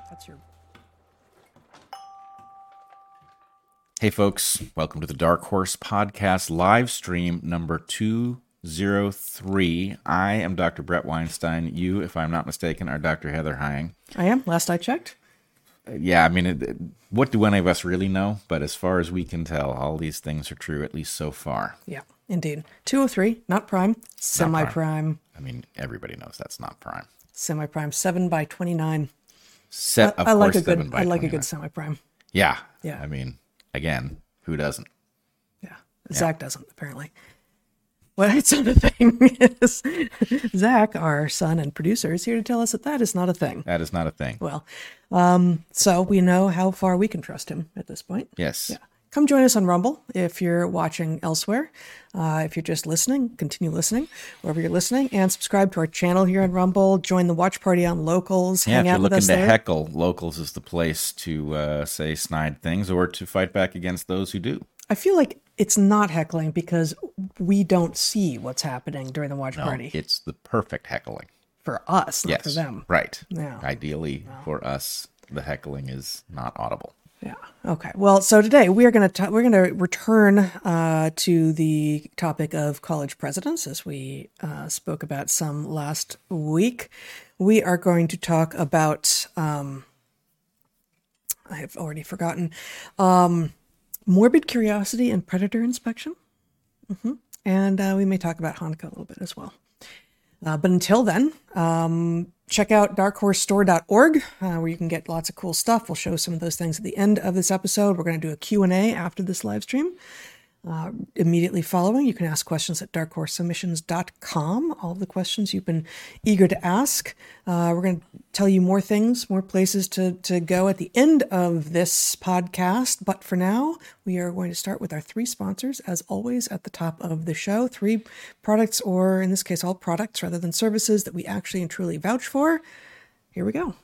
That's your... Hey folks, welcome to the Dark Horse Podcast live stream number 203. I am Dr. Brett Weinstein. You, if I'm not mistaken, are Dr. Heather Hying. I am, last I checked. Yeah, I mean, what do any of us really know? But as far as we can tell, all these things are true, at least so far. Yeah, indeed. 203, not prime, semi-prime. I mean, everybody knows that's not prime. Semi-prime, 7 by 29. I like a good semi-prime. Yeah. Yeah. I mean, again, who doesn't? Yeah. Zach doesn't, apparently. Well, it's not a thing. Zach, our son and producer, is here to tell us that is not a thing. That is not a thing. Well, so we know how far we can trust him at this point. Yes. Yeah. Come join us on Rumble if you're watching elsewhere. If you're just listening, continue listening wherever you're listening, and subscribe to our channel here on Rumble. Join the watch party on Locals. Yeah, hang if out you're with looking us to there. heckle, Locals is the place to say snide things or to fight back against those who do. I feel like it's not heckling because we don't see what's happening during the watch party. It's the perfect heckling. For us, not Yes, for them. right. Yeah. Ideally, for us, the heckling is not audible. Yeah. Okay. Well, so today we're going to return to the topic of college presidents, as we spoke about some last week. We are going to talk about I have already forgotten morbid curiosity and predator inspection, and we may talk about Hanukkah a little bit as well. But until then, check out darkhorsestore.org, where you can get lots of cool stuff. We'll show some of those things at the end of this episode. We're going to do a Q&A after this live stream. Immediately following, you can ask questions at darkhorsesubmissions.com. All of the questions you've been eager to ask. We're going to tell you more things, more places to go at the end of this podcast. But for now, we are going to start with our 3 sponsors, as always, at the top of the show. 3 products, or in this case, all products rather than services that we actually and truly vouch for. Here we go.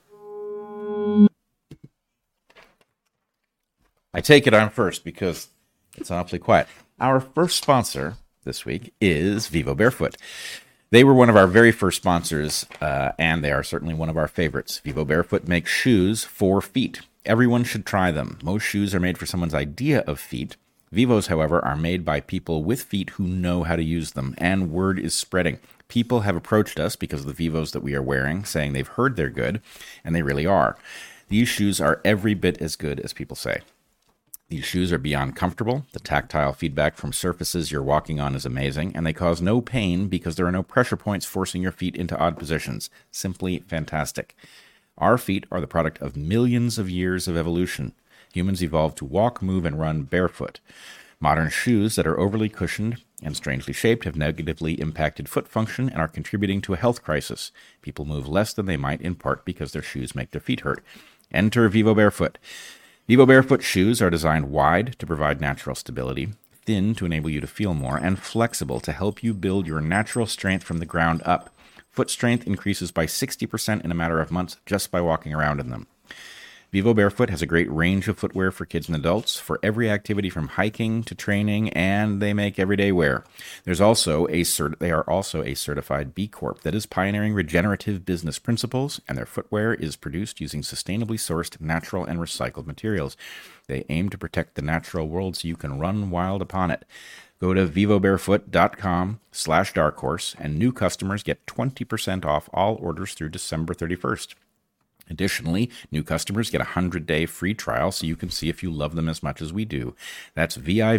I take it I'm first because it's awfully quiet. Our first sponsor this week is Vivo Barefoot. They were one of our very first sponsors, and they are certainly one of our favorites. Vivo Barefoot makes shoes for feet. Everyone should try them. Most shoes are made for someone's idea of feet. Vivos, however, are made by people with feet who know how to use them, and word is spreading. People have approached us because of the Vivos that we are wearing, saying they've heard they're good, and they really are. These shoes are every bit as good as people say. These shoes are beyond comfortable. The tactile feedback from surfaces you're walking on is amazing, and they cause no pain because there are no pressure points forcing your feet into odd positions. Simply fantastic. Our feet are the product of millions of years of evolution. Humans evolved to walk, move, and run barefoot. Modern shoes that are overly cushioned and strangely shaped have negatively impacted foot function and are contributing to a health crisis. People move less than they might, in part because their shoes make their feet hurt. Enter Vivo Barefoot. Vivo Barefoot shoes are designed wide to provide natural stability, thin to enable you to feel more, and flexible to help you build your natural strength from the ground up. Foot strength increases by 60% in a matter of months just by walking around in them. Vivo Barefoot has a great range of footwear for kids and adults for every activity from hiking to training, and they make everyday wear. They are also a certified B Corp that is pioneering regenerative business principles, and their footwear is produced using sustainably sourced natural and recycled materials. They aim to protect the natural world so you can run wild upon it. Go to vivobarefoot.com/darkhorse, and new customers get 20% off all orders through December 31st. Additionally, new customers get a 100-day free trial so you can see if you love them as much as we do. That's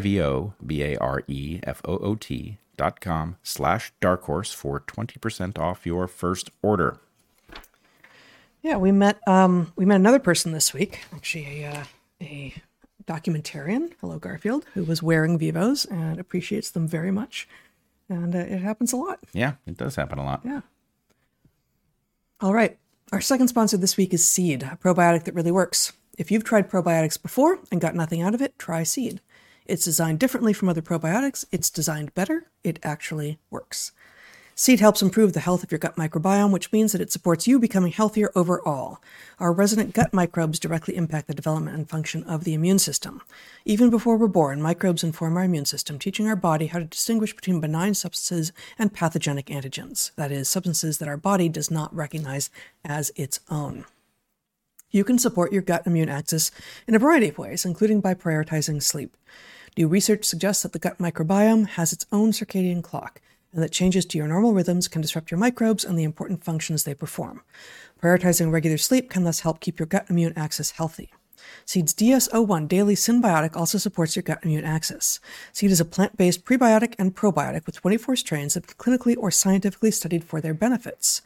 vivobarefoot.com/darkhorse for 20% off your first order. Yeah, we met another person this week, actually a documentarian, hello Garfield, who was wearing Vivos and appreciates them very much. And it happens a lot. Yeah, it does happen a lot. Yeah. All right. Our second sponsor this week is Seed, a probiotic that really works. If you've tried probiotics before and got nothing out of it, try Seed. It's designed differently from other probiotics. It's designed better. It actually works. Seed helps improve the health of your gut microbiome, which means that it supports you becoming healthier overall. Our resident gut microbes directly impact the development and function of the immune system. Even before we're born, microbes inform our immune system, teaching our body how to distinguish between benign substances and pathogenic antigens, that is, substances that our body does not recognize as its own. You can support your gut immune axis in a variety of ways, including by prioritizing sleep. New research suggests that the gut microbiome has its own circadian clock, and that changes to your normal rhythms can disrupt your microbes and the important functions they perform. Prioritizing regular sleep can thus help keep your gut immune axis healthy. Seed's DS-01 Daily Synbiotic also supports your gut immune axis. Seed is a plant-based prebiotic and probiotic with 24 strains that have been clinically or scientifically studied for their benefits.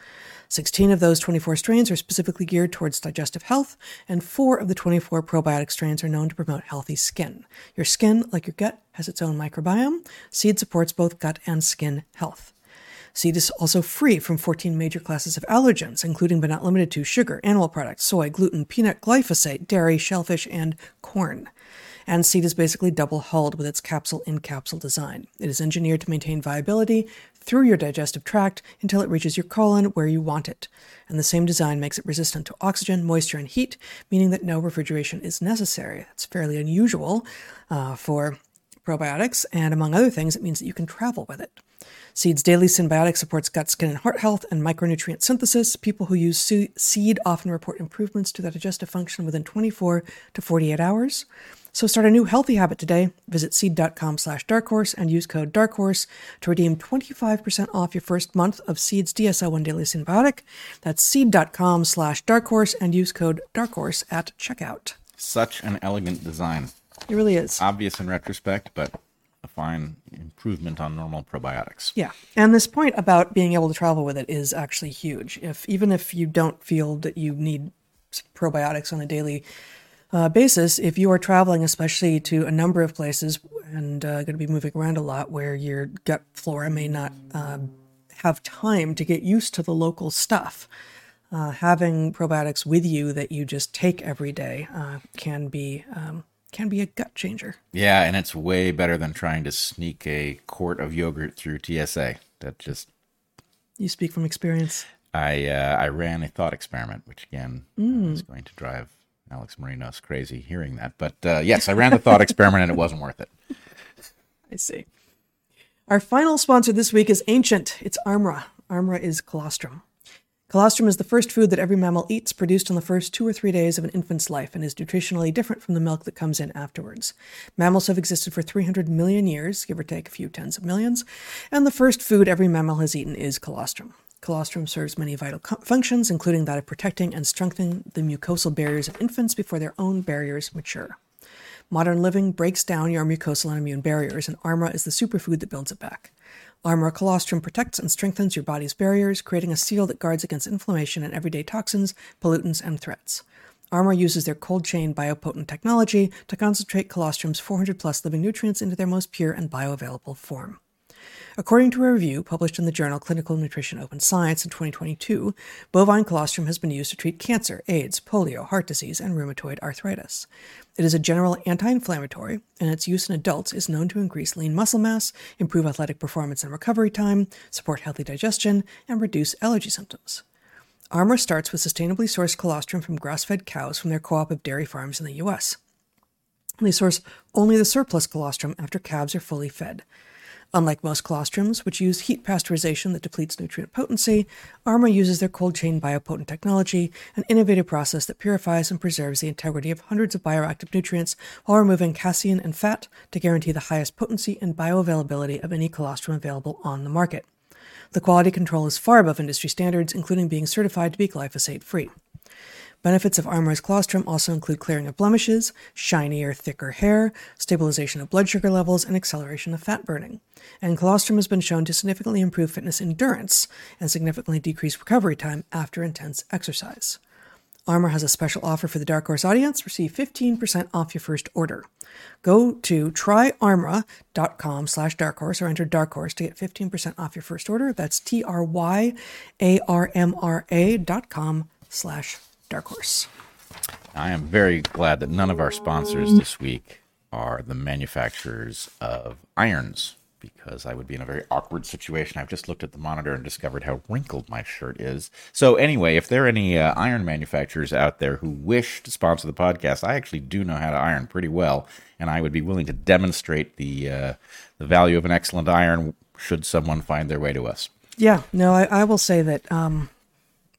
16 of those 24 strains are specifically geared towards digestive health, and 4 of the 24 probiotic strains are known to promote healthy skin. Your skin, like your gut, has its own microbiome. Seed supports both gut and skin health. Seed is also free from 14 major classes of allergens, including but not limited to sugar, animal products, soy, gluten, peanut, glyphosate, dairy, shellfish, and corn. And Seed is basically double-hulled with its capsule-in-capsule design. It is engineered to maintain viability through your digestive tract until it reaches your colon where you want it. And the same design makes it resistant to oxygen, moisture, and heat, meaning that no refrigeration is necessary. That's fairly unusual for probiotics, and among other things, it means that you can travel with it. Seed's Daily Synbiotic supports gut, skin, and heart health and micronutrient synthesis. People who use Seed often report improvements to their digestive function within 24 to 48 hours. So start a new healthy habit today. Visit seed.com/darkhorse and use code darkhorse to redeem 25% off your first month of Seed's DS-01 Daily Synbiotic. That's seed.com/darkhorse and use code darkhorse at checkout. Such an elegant design. It really is. Obvious in retrospect, but a fine improvement on normal probiotics. Yeah. And this point about being able to travel with it is actually huge. Even if you don't feel that you need probiotics on a daily basis, if you are traveling, especially to a number of places and going to be moving around a lot where your gut flora may not have time to get used to the local stuff, having probiotics with you that you just take every day can be a gut changer. Yeah, and it's way better than trying to sneak a quart of yogurt through TSA. That just... You speak from experience. I ran a thought experiment, which again is going to drive Alex Marinos crazy hearing that. But yes, I ran the thought experiment and it wasn't worth it. I see. Our final sponsor this week is Ancient. It's Armra. Armra is colostrum. Colostrum is the first food that every mammal eats, produced in the first 2 or 3 days of an infant's life, and is nutritionally different from the milk that comes in afterwards. Mammals have existed for 300 million years, give or take a few tens of millions, and the first food every mammal has eaten is colostrum. Colostrum serves many vital functions, including that of protecting and strengthening the mucosal barriers of infants before their own barriers mature. Modern living breaks down your mucosal and immune barriers, and Armra is the superfood that builds it back. Armra colostrum protects and strengthens your body's barriers, creating a seal that guards against inflammation and everyday toxins, pollutants, and threats. Armra uses their cold chain biopotent technology to concentrate colostrum's 400-plus living nutrients into their most pure and bioavailable form. According to a review published in the journal Clinical Nutrition Open Science in 2022, bovine colostrum has been used to treat cancer, AIDS, polio, heart disease, and rheumatoid arthritis. It is a general anti-inflammatory, and its use in adults is known to increase lean muscle mass, improve athletic performance and recovery time, support healthy digestion, and reduce allergy symptoms. Armra starts with sustainably sourced colostrum from grass-fed cows from their co-op of dairy farms in the U.S. They source only the surplus colostrum after calves are fully fed. Unlike most colostrums, which use heat pasteurization that depletes nutrient potency, Armra uses their cold chain biopotent technology, an innovative process that purifies and preserves the integrity of hundreds of bioactive nutrients while removing casein and fat to guarantee the highest potency and bioavailability of any colostrum available on the market. The quality control is far above industry standards, including being certified to be glyphosate-free. Benefits of Armra's colostrum also include clearing of blemishes, shinier, thicker hair, stabilization of blood sugar levels, and acceleration of fat burning. And colostrum has been shown to significantly improve fitness endurance and significantly decrease recovery time after intense exercise. Armra has a special offer for the Dark Horse audience. Receive 15% off your first order. Go to tryarmra.com/darkhorse or enter darkhorse to get 15% off your first order. That's tryarmra.com/darkhorse. I am very glad that none of our sponsors this week are the manufacturers of irons, because I would be in a very awkward situation. I've just looked at the monitor and discovered how wrinkled my shirt is. So anyway, if there are any iron manufacturers out there who wish to sponsor the podcast, I actually do know how to iron pretty well, and I would be willing to demonstrate the value of an excellent iron should someone find their way to us. Yeah, no, I will say that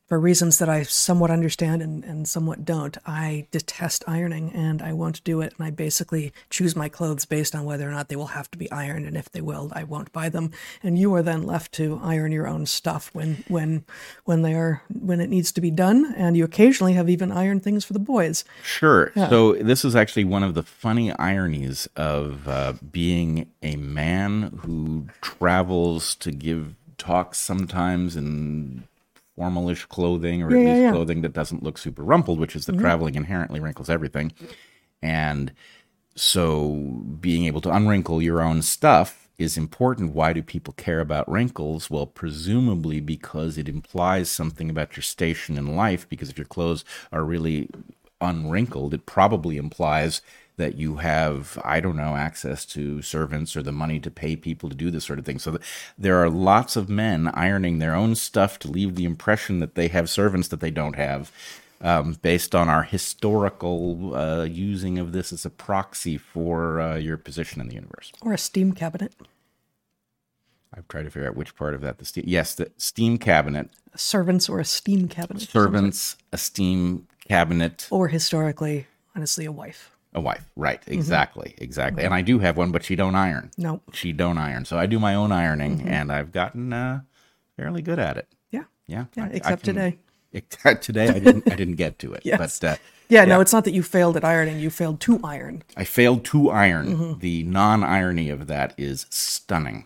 for reasons that I somewhat understand and somewhat don't, I detest ironing and I won't do it. And I basically choose my clothes based on whether or not they will have to be ironed. And if they will, I won't buy them. And you are then left to iron your own stuff when it needs to be done. And you occasionally have even ironed things for the boys. Sure. Yeah. So this is actually one of the funny ironies of being a man who travels to give talks sometimes in formalish clothing, or at least clothing that doesn't look super rumpled, which is that traveling inherently wrinkles everything. And so being able to unwrinkle your own stuff is important. Why do people care about wrinkles? Well, presumably because it implies something about your station in life, because if your clothes are really unwrinkled, it probably implies that you have, I don't know, access to servants or the money to pay people to do this sort of thing. So there are lots of men ironing their own stuff to leave the impression that they have servants that they don't have, based on our historical using of this as a proxy for your position in the universe. Or a steam cabinet. I've tried to figure out which part of that. The steam cabinet. Servants or a steam cabinet. Servants, a steam cabinet. Or historically, honestly, a wife. A wife, right? Exactly. And I do have one, but she don't iron. No, she don't iron. So I do my own ironing, and I've gotten fairly good at it. Yeah. Except today. Today I didn't get to it. Yes. But no, it's not that you failed at ironing. You failed to iron. I failed to iron. The non-irony of that is stunning.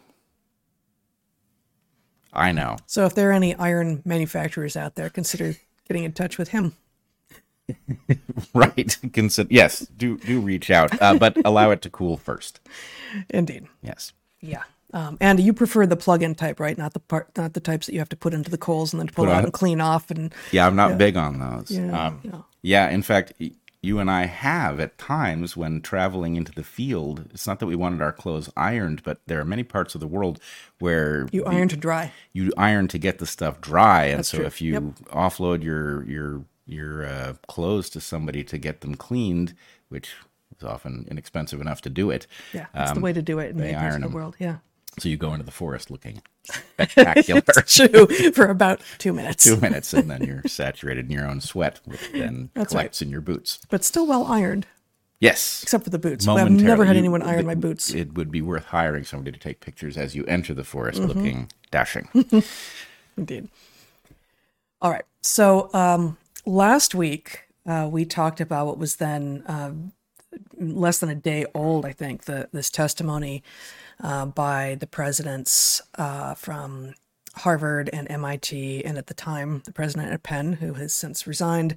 I know. So if there are any iron manufacturers out there, consider getting in touch with him. Right. Yes, do reach out, but allow it to cool first. Indeed. Yes. Yeah. And you prefer the plug-in type, right? Not the types that you have to put into the coals and then pull out and clean off. And yeah, I'm not big on those. Yeah. In fact, you and I have at times when traveling into the field. It's not that we wanted our clothes ironed, but there are many parts of the world where you iron to dry. You iron to get the stuff dry, and That's so true. if you offload your clothes to somebody to get them cleaned, which is often inexpensive enough to do it. Yeah, that's the way to do it in many parts of the world. Yeah. So you go into the forest looking spectacular. It's true, for about 2 minutes. 2 minutes, and then you're saturated in your own sweat, which then collects in your boots. But still well ironed. Yes. Except for the boots. I've never had anyone iron my boots. It would be worth hiring somebody to take pictures as you enter the forest looking dashing. Indeed. All right. So last week, we talked about what was then less than a day old, I think, this testimony by the presidents from Harvard and MIT, and at the time, the president at Penn, who has since resigned,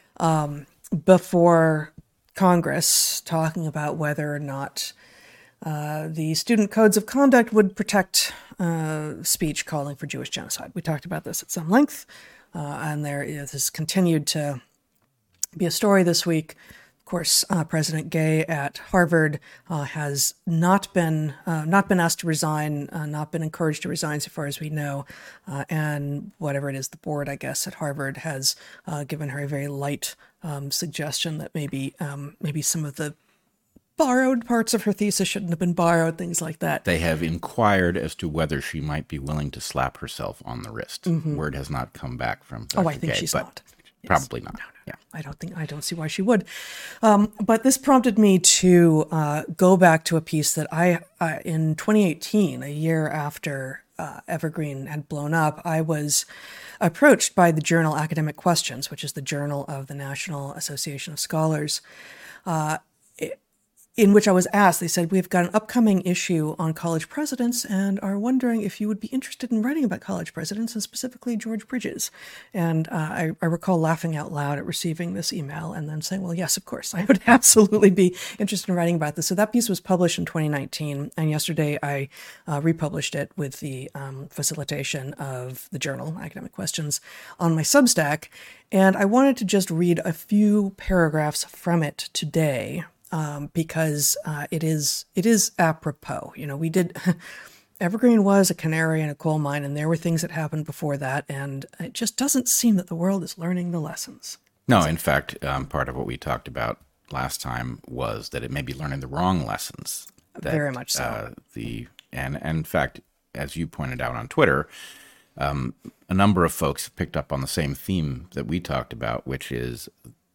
before Congress, talking about whether or not the student codes of conduct would protect speech calling for Jewish genocide. We talked about this at some length, and this has continued to be a story this week. Of course, President Gay at Harvard has not been asked to resign, not been encouraged to resign, so far as we know, and whatever it is, the board, I guess, at Harvard has given her a very light suggestion that maybe some of the borrowed parts of her thesis shouldn't have been borrowed, things like that. They have inquired as to whether she might be willing to slap herself on the wrist. Word has not come back from Dr. I think Gay, she's not. Probably not. No. Yeah. I don't see why she would. But this prompted me to go back to a piece that I in 2018, a year after Evergreen had blown up, I was approached by the journal Academic Questions, which is the journal of the National Association of Scholars, in which I was asked, they said, we've got an upcoming issue on college presidents and are wondering if you would be interested in writing about college presidents and specifically George Bridges. And I recall laughing out loud at receiving this email and then saying, well, yes, of course, I would absolutely be interested in writing about this. So that piece was published in 2019. And yesterday I republished it with the facilitation of the journal, Academic Questions, on my Substack. And I wanted to just read a few paragraphs from it today, because it is apropos. You know, Evergreen was a canary in a coal mine, and there were things that happened before that, and it just doesn't seem that the world is learning the lessons. No, in fact, part of what we talked about last time was that it may be learning the wrong lessons. Very much so. And in fact, as you pointed out on Twitter, a number of folks have picked up on the same theme that we talked about, which is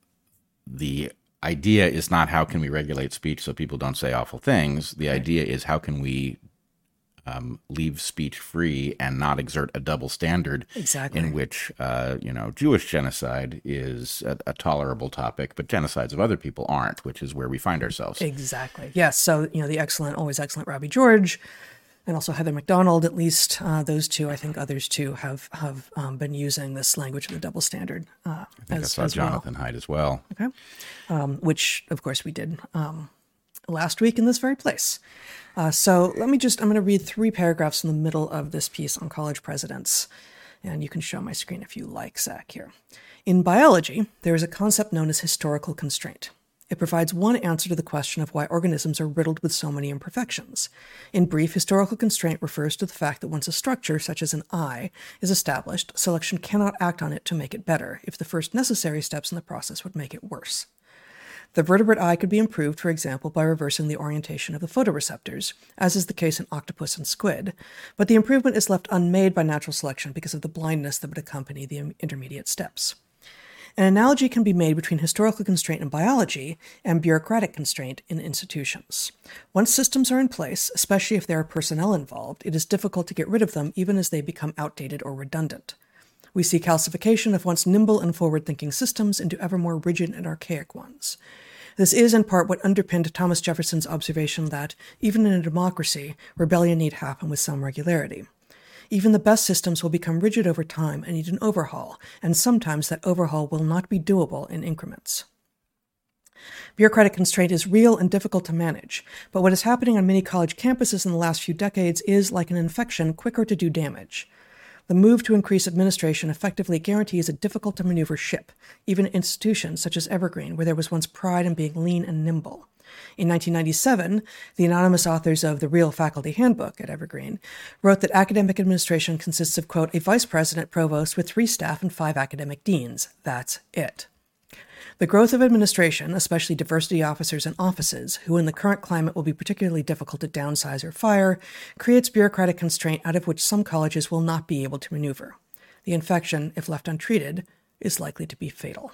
the idea is not how can we regulate speech so people don't say awful things. The idea is how can we leave speech free and not exert a double standard in which, Jewish genocide is a tolerable topic, but genocides of other people aren't, which is where we find ourselves. Exactly. Yes. So, the always excellent Robbie George and also Heather McDonald, at least those two, I think others too, have been using this language of the double standard. I think I saw Jonathan Haidt as well. Okay. Which, of course, we did last week in this very place. So I'm going to read 3 paragraphs in the middle of this piece on college presidents. And you can show my screen if you like, Zach, here. In biology, there is a concept known as historical constraint. It provides one answer to the question of why organisms are riddled with so many imperfections. In brief, historical constraint refers to the fact that once a structure, such as an eye, is established, selection cannot act on it to make it better, if the first necessary steps in the process would make it worse. The vertebrate eye could be improved, for example, by reversing the orientation of the photoreceptors, as is the case in octopus and squid, but the improvement is left unmade by natural selection because of the blindness that would accompany the intermediate steps. An analogy can be made between historical constraint in biology and bureaucratic constraint in institutions. Once systems are in place, especially if there are personnel involved, it is difficult to get rid of them even as they become outdated or redundant. We see calcification of once nimble and forward-thinking systems into ever more rigid and archaic ones. This is, in part, what underpinned Thomas Jefferson's observation that, even in a democracy, rebellion need happen with some regularity. Even the best systems will become rigid over time and need an overhaul, and sometimes that overhaul will not be doable in increments. Bureaucratic constraint is real and difficult to manage, but what is happening on many college campuses in the last few decades is, like an infection, quicker to do damage. The move to increase administration effectively guarantees a difficult-to-maneuver ship, even in institutions such as Evergreen, where there was once pride in being lean and nimble. In 1997, the anonymous authors of The Real Faculty Handbook at Evergreen wrote that academic administration consists of, quote, a vice president provost with 3 staff and 5 academic deans. That's it. The growth of administration, especially diversity officers and offices, who in the current climate will be particularly difficult to downsize or fire, creates bureaucratic constraint out of which some colleges will not be able to maneuver. The infection, if left untreated, is likely to be fatal.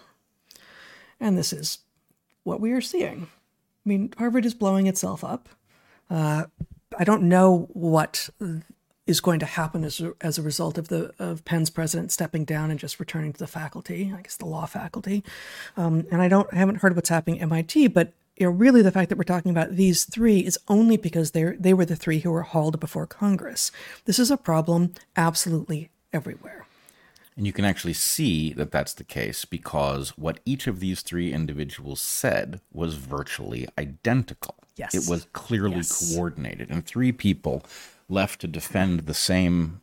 And this is what we are seeing. I mean, Harvard is blowing itself up. I don't know what is going to happen as a result of Penn's president stepping down and just returning to the faculty, I guess the law faculty. And I haven't heard what's happening at MIT, but really the fact that we're talking about these 3 is only because they were the 3 who were hauled before Congress. This is a problem absolutely everywhere. And you can actually see that that's the case because what each of these 3 individuals said was virtually identical. Yes. It was clearly coordinated. And 3 people left to defend the same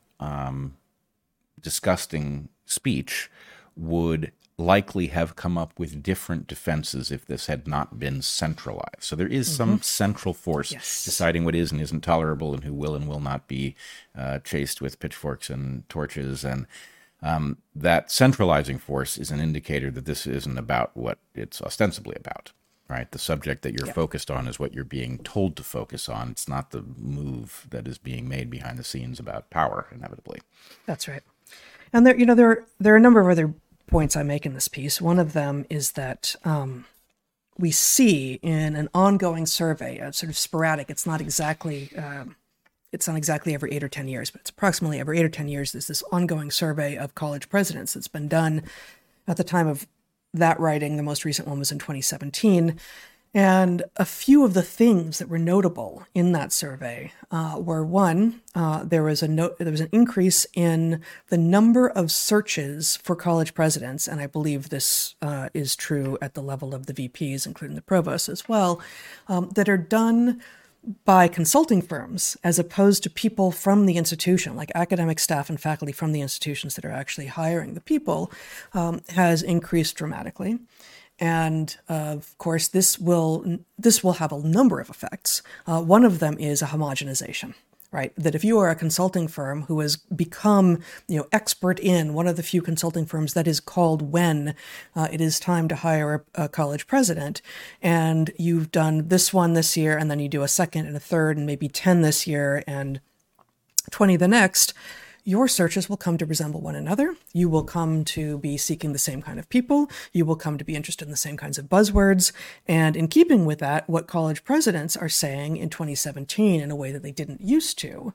disgusting speech would likely have come up with different defenses if this had not been centralized. So there is some central force deciding what is and isn't tolerable and who will and will not be chased with pitchforks and torches. And that centralizing force is an indicator that this isn't about what it's ostensibly about, right? The subject that you're focused on is what you're being told to focus on. It's not the move that is being made behind the scenes about power, inevitably. That's right. And there are a number of other points I make in this piece. One of them is that we see in an ongoing survey, sort of sporadic, it's not exactly every 8 or 10 years, but it's approximately every 8 or 10 years, there's this ongoing survey of college presidents that's been done at the time of that writing. The most recent one was in 2017. And a few of the things that were notable in that survey were, one, there was an increase in the number of searches for college presidents, and I believe this is true at the level of the VPs, including the provost as well, that are done by consulting firms as opposed to people from the institution, like academic staff and faculty from the institutions that are actually hiring the people, has increased dramatically. And of course, this will have a number of effects. One of them is a homogenization, right? That if you are a consulting firm who has become, expert in one of the few consulting firms that is called when it is time to hire a college president, and you've done this one this year, and then you do a second and a third, and maybe 10 this year and 20 the next, your searches will come to resemble one another. You will come to be seeking the same kind of people. You will come to be interested in the same kinds of buzzwords. And in keeping with that, what college presidents are saying in 2017 in a way that they didn't used to,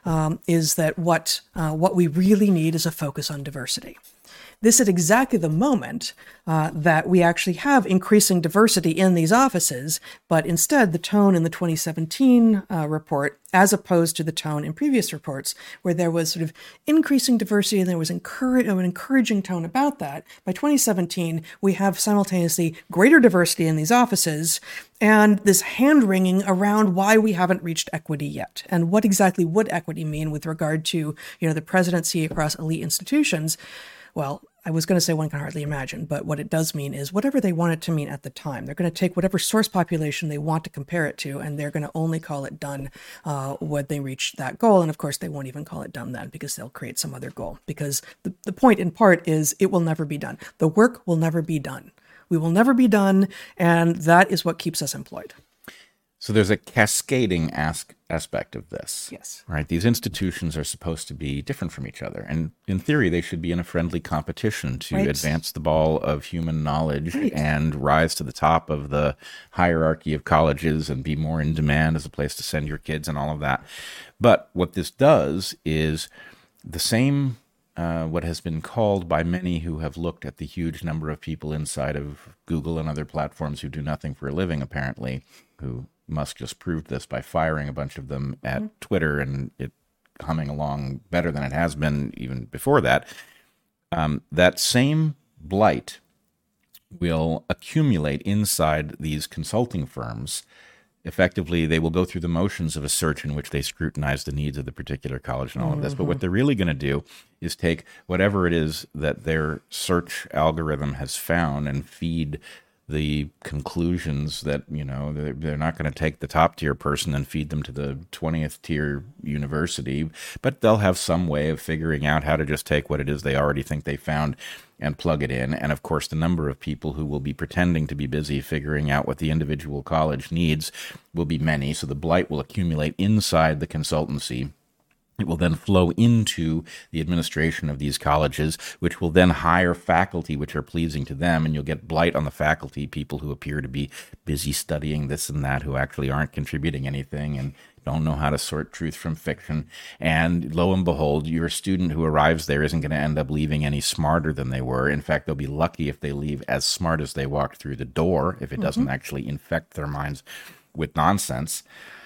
is that what we really need is a focus on diversity. This at exactly the moment that we actually have increasing diversity in these offices, but instead the tone in the 2017 report, as opposed to the tone in previous reports, where there was sort of increasing diversity and there was an encouraging tone about that. By 2017, we have simultaneously greater diversity in these offices and this hand-wringing around why we haven't reached equity yet. And what exactly would equity mean with regard to, the presidency across elite institutions? Well, I was going to say one can hardly imagine, but what it does mean is whatever they want it to mean at the time. They're going to take whatever source population they want to compare it to, and they're going to only call it done when they reach that goal. And of course, they won't even call it done then because they'll create some other goal. Because the point in part is it will never be done. The work will never be done. We will never be done, and that is what keeps us employed. So there's a cascading aspect of this. Yes. Right? These institutions are supposed to be different from each other. And in theory, they should be in a friendly competition to advance the ball of human knowledge and rise to the top of the hierarchy of colleges and be more in demand as a place to send your kids and all of that. But what this does is the same, what has been called by many who have looked at the huge number of people inside of Google and other platforms who do nothing for a living, apparently, who Musk just proved this by firing a bunch of them at Twitter and it humming along better than it has been even before that. That same blight will accumulate inside these consulting firms. Effectively, they will go through the motions of a search in which they scrutinize the needs of the particular college and all of this. But what they're really going to do is take whatever it is that their search algorithm has found and feed the conclusions that, they're not going to take the top tier person and feed them to the 20th tier university, but they'll have some way of figuring out how to just take what it is they already think they found and plug it in. And of course, the number of people who will be pretending to be busy figuring out what the individual college needs will be many. So the blight will accumulate inside the consultancy. It will then flow into the administration of these colleges, which will then hire faculty which are pleasing to them, and you'll get blight on the faculty, people who appear to be busy studying this and that, who actually aren't contributing anything and don't know how to sort truth from fiction. And lo and behold, your student who arrives there isn't going to end up leaving any smarter than they were. In fact, they'll be lucky if they leave as smart as they walked through the door, if it doesn't actually infect their minds with nonsense.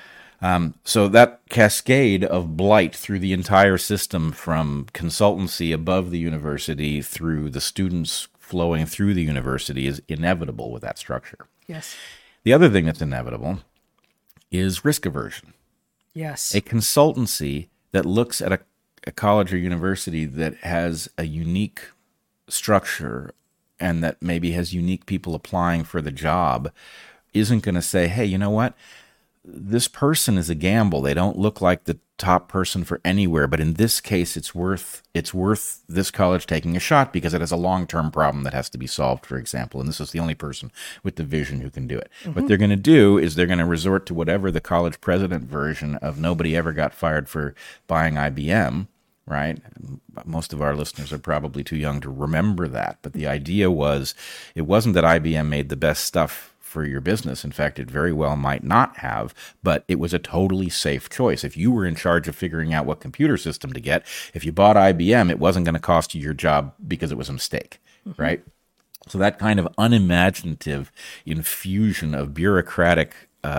So that cascade of blight through the entire system, from consultancy above the university through the students flowing through the university, is inevitable with that structure. Yes. The other thing that's inevitable is risk aversion. Yes. A consultancy that looks at a college or university that has a unique structure and that maybe has unique people applying for the job isn't going to say, hey, you know what? This person is a gamble. They don't look like the top person for anywhere, but in this case, it's worth this college taking a shot because it has a long-term problem that has to be solved, for example, and this is the only person with the vision who can do it. What they're going to do is they're going to resort to whatever the college president version of nobody ever got fired for buying IBM, right? Most of our listeners are probably too young to remember that, but the idea was, it wasn't that IBM made the best stuff for your business. In fact, it very well might not have, but it was a totally safe choice. If you were in charge of figuring out what computer system to get, if you bought IBM, it wasn't going to cost you your job because it was a mistake, right? So that kind of unimaginative infusion of bureaucratic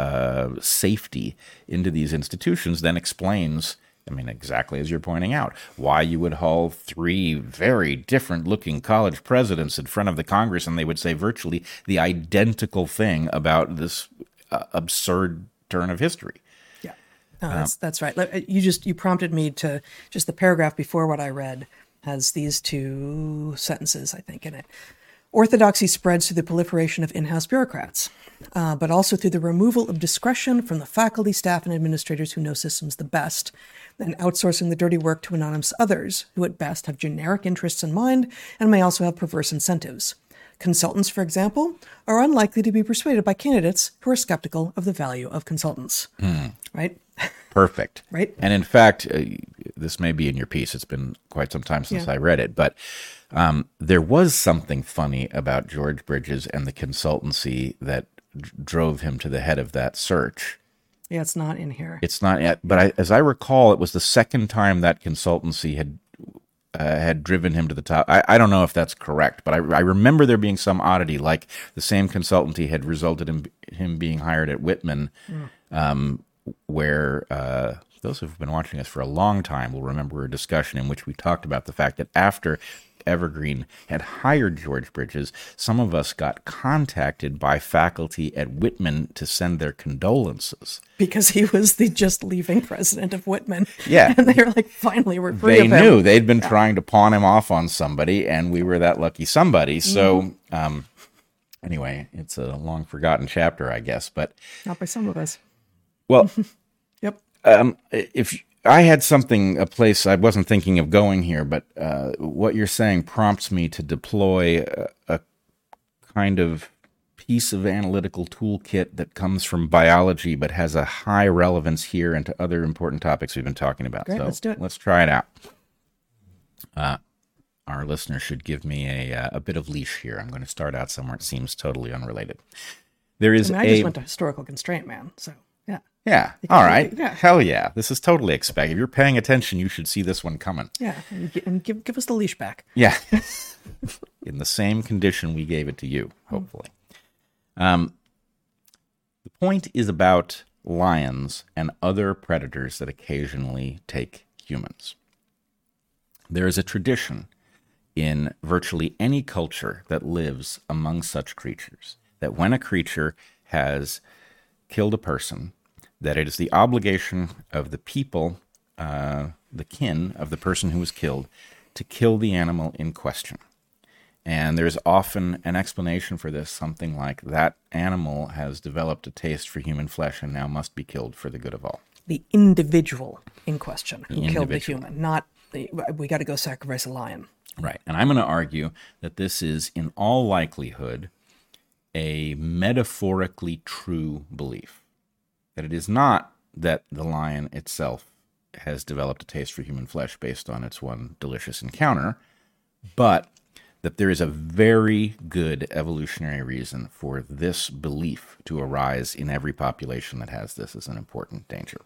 safety into these institutions then explains, exactly as you're pointing out, why you would haul three very different looking college presidents in front of the Congress and they would say virtually the identical thing about this absurd turn of history. Yeah, no, that's right. You prompted me to, just the paragraph before what I read has these two sentences, I think, in it. Orthodoxy spreads through the proliferation of in-house bureaucrats, but also through the removal of discretion from the faculty, staff, and administrators who know systems the best, and outsourcing the dirty work to anonymous others, who at best have generic interests in mind and may also have perverse incentives. Consultants, for example, are unlikely to be persuaded by candidates who are skeptical of the value of consultants. Right? perfect. Right. And in fact, this may be in your piece. It's been quite some time since I read it, but there was something funny about George Bridges and the consultancy that drove him to the head of that search. Yeah, it's not in here. It's not yet, but as I recall, it was the second time that consultancy had driven him to the top. I don't know if that's correct, but I remember there being some oddity, like the same consultancy had resulted in him being hired at Whitman, where those who've been watching us for a long time will remember a discussion in which we talked about the fact that after Evergreen had hired George Bridges, some of us got contacted by faculty at Whitman to send their condolences. Because he was the just leaving president of Whitman. Yeah. And they were like, finally, we're free They of him. knew they'd been trying to pawn him off on somebody, and we were that lucky somebody. So, anyway, it's a long forgotten chapter, I guess. But Not by some of us. well, Yep. if I had a place I wasn't thinking of going here, but what you're saying prompts me to deploy a kind of piece of analytical toolkit that comes from biology, but has a high relevance here and to other important topics we've been talking about. Great, so let's do it. Let's try it out. Our listeners should give me a bit of leash here. I'm going to start out somewhere it seems totally unrelated. There is I just went to historical constraint, man. So, yeah. Yeah. All right. Yeah. Hell yeah. This is totally expected. If you're paying attention, you should see this one coming. Yeah. And give us the leash back. Yeah. In the same condition we gave it to you, hopefully. The point is about lions and other predators that occasionally take humans. There is a tradition in virtually any culture that lives among such creatures that when a creature has killed a person, that it is the obligation of the people, the kin of the person who was killed, to kill the animal in question. And there's often an explanation for this, something like that animal has developed a taste for human flesh and now must be killed for the good of all. The individual in question who killed the individual. human, not we got to go sacrifice a lion. Right. And I'm going to argue that this is, in all likelihood, a metaphorically true belief. That it is not that the lion itself has developed a taste for human flesh based on its one delicious encounter, but that there is a very good evolutionary reason for this belief to arise in every population that has this as an important danger.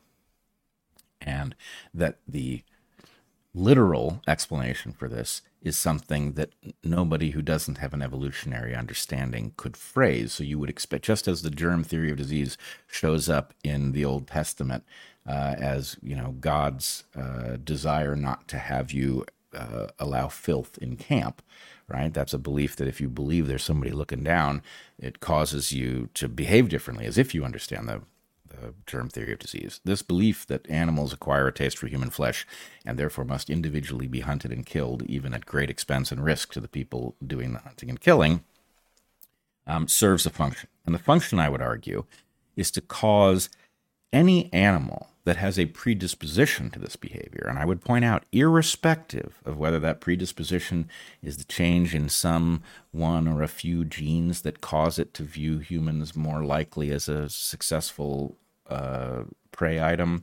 And that the literal explanation for this is something that nobody who doesn't have an evolutionary understanding could phrase. So you would expect, just as the germ theory of disease shows up in the Old Testament as, God's desire not to have you allow filth in camp, right? That's a belief that if you believe there's somebody looking down, it causes you to behave differently, as if you understand the germ theory of disease. This belief that animals acquire a taste for human flesh and therefore must individually be hunted and killed, even at great expense and risk to the people doing the hunting and killing, serves a function. And the function, I would argue, is to cause any animal that has a predisposition to this behavior, and I would point out, irrespective of whether that predisposition is the change in some one or a few genes that cause it to view humans more likely as a successful prey item,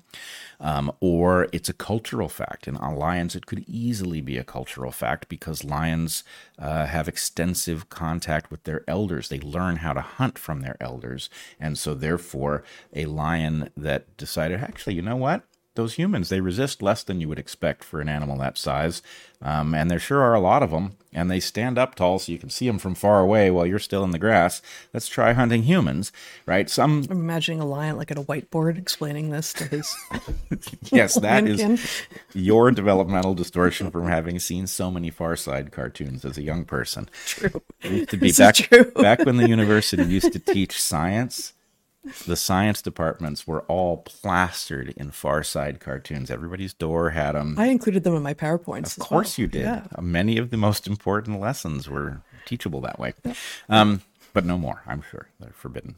or it's a cultural fact. In lions, it could easily be a cultural fact because lions have extensive contact with their elders. They learn how to hunt from their elders. And so therefore, a lion that decided, actually, you know what? Those humans, they resist less than you would expect for an animal that size. And there sure are a lot of them. And they stand up tall so you can see them from far away while you're still in the grass. Let's try hunting humans, right? I'm imagining a lion like at a whiteboard explaining this to his Yes, that lion is your developmental distortion from having seen so many Far Side cartoons as a young person. True. It used to be This is true. back when the university used to teach science. The science departments were all plastered in Far Side cartoons. Everybody's door had them. I included them in my PowerPoints. Of course you did. Yeah. Many of the most important lessons were teachable that way. But no more, I'm sure. They're forbidden.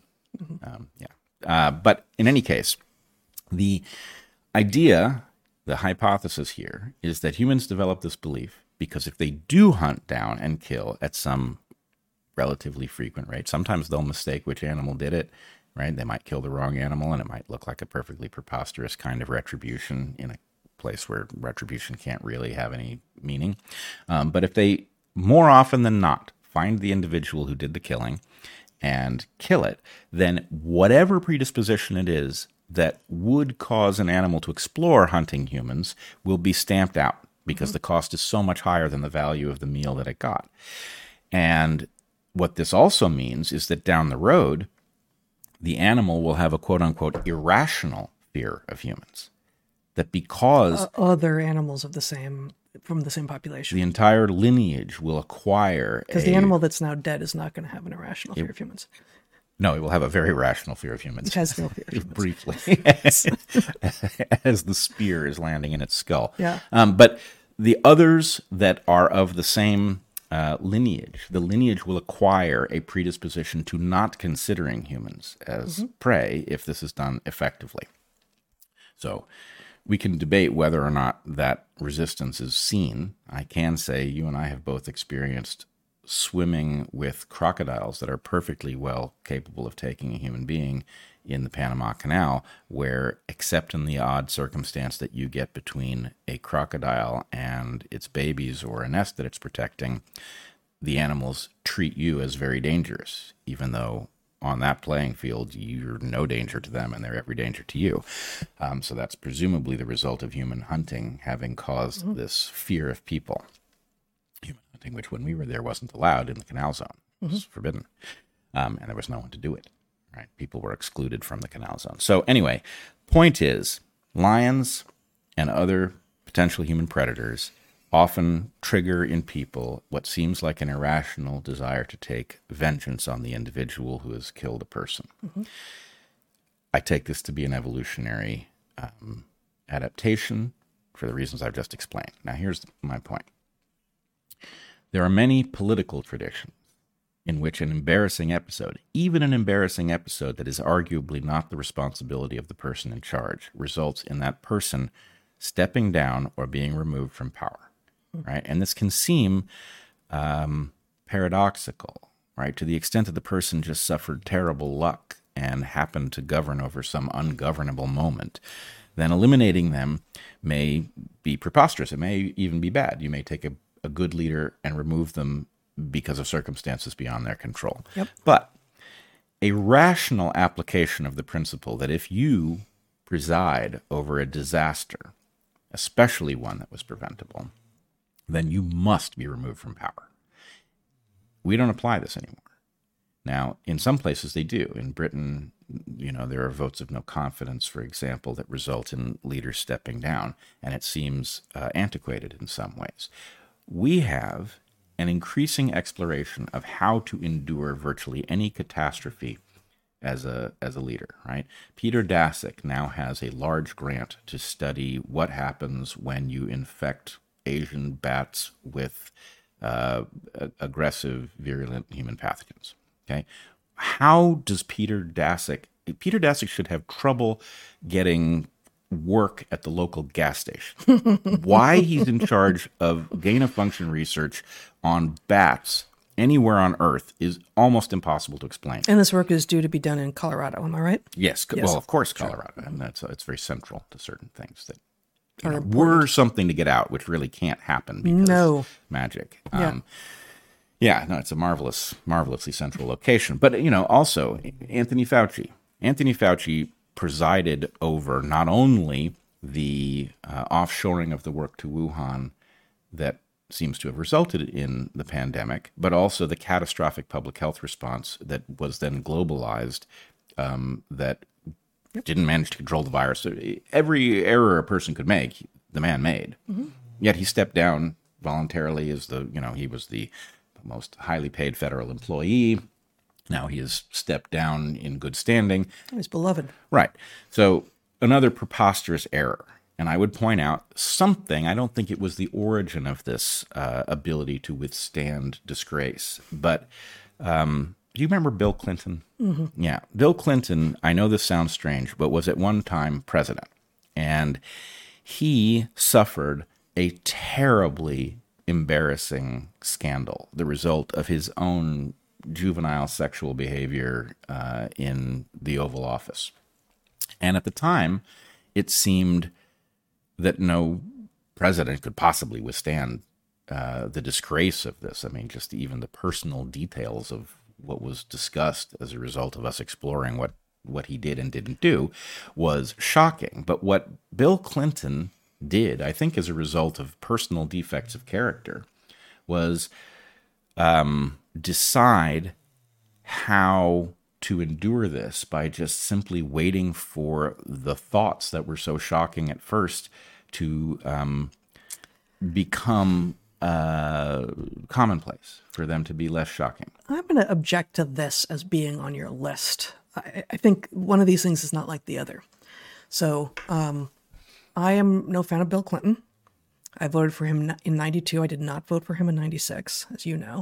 But in any case, the idea, the hypothesis here, is that humans develop this belief because if they do hunt down and kill at some relatively frequent rate, sometimes they'll mistake which animal did it, right? They might kill the wrong animal, and it might look like a perfectly preposterous kind of retribution in a place where retribution can't really have any meaning. But if they, more often than not, find the individual who did the killing and kill it, then whatever predisposition it is that would cause an animal to explore hunting humans will be stamped out because the cost is so much higher than the value of the meal that it got. And what this also means is that down the road, the animal will have a quote-unquote irrational fear of humans. That because other animals of from the same population. The entire lineage will acquire because the animal that's now dead is not going to have an irrational fear of humans. No, it will have a very rational fear of humans. It has no fear of humans. Briefly. As the spear is landing in its skull. Yeah. But the others that are of the same lineage, the lineage will acquire a predisposition to not considering humans as prey if this is done effectively. So we can debate whether or not that resistance is seen. I can say you and I have both experienced swimming with crocodiles that are perfectly well capable of taking a human being in the Panama Canal, where, except in the odd circumstance that you get between a crocodile and its babies or a nest that it's protecting, the animals treat you as very dangerous, even though on that playing field, you're no danger to them and they're every danger to you. So that's presumably the result of human hunting having caused this fear of people. Human hunting, which when we were there wasn't allowed in the canal zone. It was forbidden. And there was no one to do it. Right? People were excluded from the canal zone. So anyway, point is, lions and other potential human predators often trigger in people what seems like an irrational desire to take vengeance on the individual who has killed a person. I take this to be an evolutionary adaptation for the reasons I've just explained. Now, here's my point. There are many political traditions in which an embarrassing episode, even an embarrassing episode that is arguably not the responsibility of the person in charge, results in that person stepping down or being removed from power. Right, and this can seem paradoxical, right? To the extent that the person just suffered terrible luck and happened to govern over some ungovernable moment, then eliminating them may be preposterous. It may even be bad. You may take a good leader and remove them because of circumstances beyond their control. Yep. But a rational application of the principle that if you preside over a disaster, especially one that was preventable, then you must be removed from power. We don't apply this anymore. Now, in some places they do. In Britain, there are votes of no confidence, for example, that result in leaders stepping down, and it seems antiquated in some ways. We have an increasing exploration of how to endure virtually any catastrophe as a leader, right? Peter Daszak now has a large grant to study what happens when you infect Asian bats with aggressive, virulent human pathogens. Okay, how does Peter Daszak should have trouble getting work at the local gas station. Why he's in charge of gain-of-function research on bats anywhere on Earth is almost impossible to explain. And this work is due to be done in Colorado, am I right? Yes. Well, of course, Colorado, and it's very central to certain things that were something to get out, which really can't happen because magic. It's a marvelously central location. But, also Anthony Fauci. Anthony Fauci presided over not only the offshoring of the work to Wuhan that seems to have resulted in the pandemic, but also the catastrophic public health response that was then globalized that didn't manage to control the virus. So every error a person could make, the man made. Mm-hmm. Yet he stepped down voluntarily as he was the most highly paid federal employee. Now he has stepped down in good standing. He's beloved. Right. So another preposterous error. And I would point out something, I don't think it was the origin of this ability to withstand disgrace, but do you remember Bill Clinton? Mm-hmm. Yeah. Bill Clinton, I know this sounds strange, but was at one time president. And he suffered a terribly embarrassing scandal, the result of his own juvenile sexual behavior in the Oval Office. And at the time, it seemed that no president could possibly withstand the disgrace of this. I mean, just even the personal details of what was discussed as a result of us exploring what he did and didn't do was shocking. But what Bill Clinton did, I think as a result of personal defects of character, was decide how to endure this by just simply waiting for the thoughts that were so shocking at first to become commonplace, for them to be less shocking. I'm going to object to this as being on your list. I think one of these things is not like the other. So I am no fan of Bill Clinton. I voted for him in 92. I did not vote for him in 96, as you know.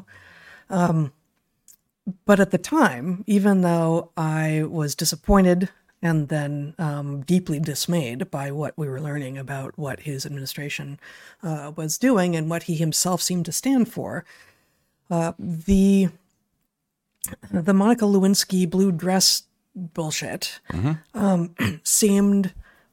But at the time, even though I was disappointed and then deeply dismayed by what we were learning about what his administration was doing and what he himself seemed to stand for, the Monica Lewinsky blue dress bullshit seemed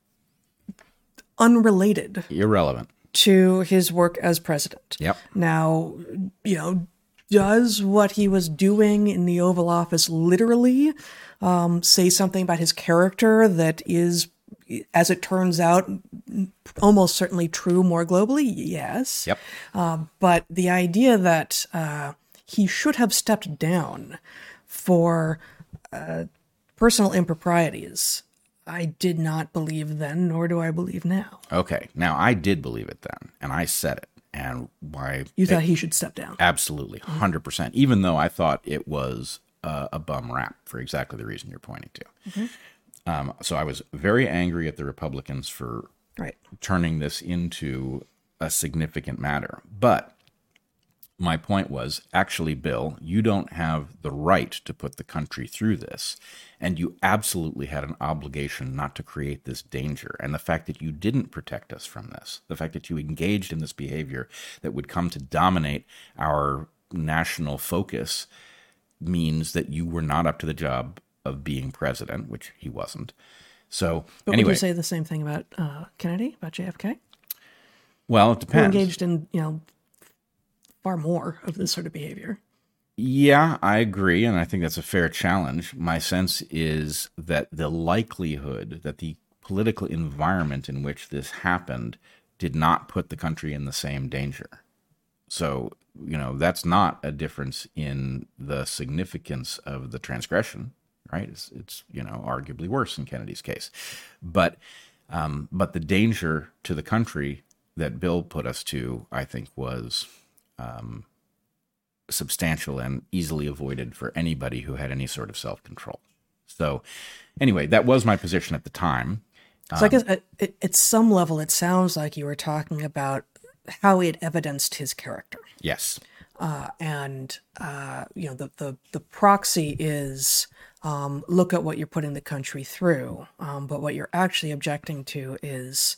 unrelated, irrelevant to his work as president. Yep. Now, does what he was doing in the Oval Office literally say something about his character that is, as it turns out, almost certainly true more globally? Yes. Yep. But the idea that he should have stepped down for personal improprieties, I did not believe then, nor do I believe now. Okay. Now, I did believe it then, and I said it. And why you thought he should step down? Absolutely, 100%. Even though I thought it was a bum rap for exactly the reason you're pointing to. So I was very angry at the Republicans for turning this into a significant matter. But my point was, actually, Bill, you don't have the right to put the country through this. And you absolutely had an obligation not to create this danger. And the fact that you didn't protect us from this, the fact that you engaged in this behavior that would come to dominate our national focus, means that you were not up to the job of being president, which he wasn't. So, but anyway. Would you say the same thing about Kennedy, about JFK? Well, it depends. Who engaged in, far more of this sort of behavior. Yeah, I agree, and I think that's a fair challenge. My sense is that the likelihood that the political environment in which this happened did not put the country in the same danger. So, that's not a difference in the significance of the transgression, right? It's arguably worse in Kennedy's case. But the danger to the country that Bill put us to, I think, was substantial and easily avoided for anybody who had any sort of self-control. So anyway, that was my position at the time. So I guess at some level, it sounds like you were talking about how it evidenced his character. Yes. And the proxy is look at what you're putting the country through. But what you're actually objecting to is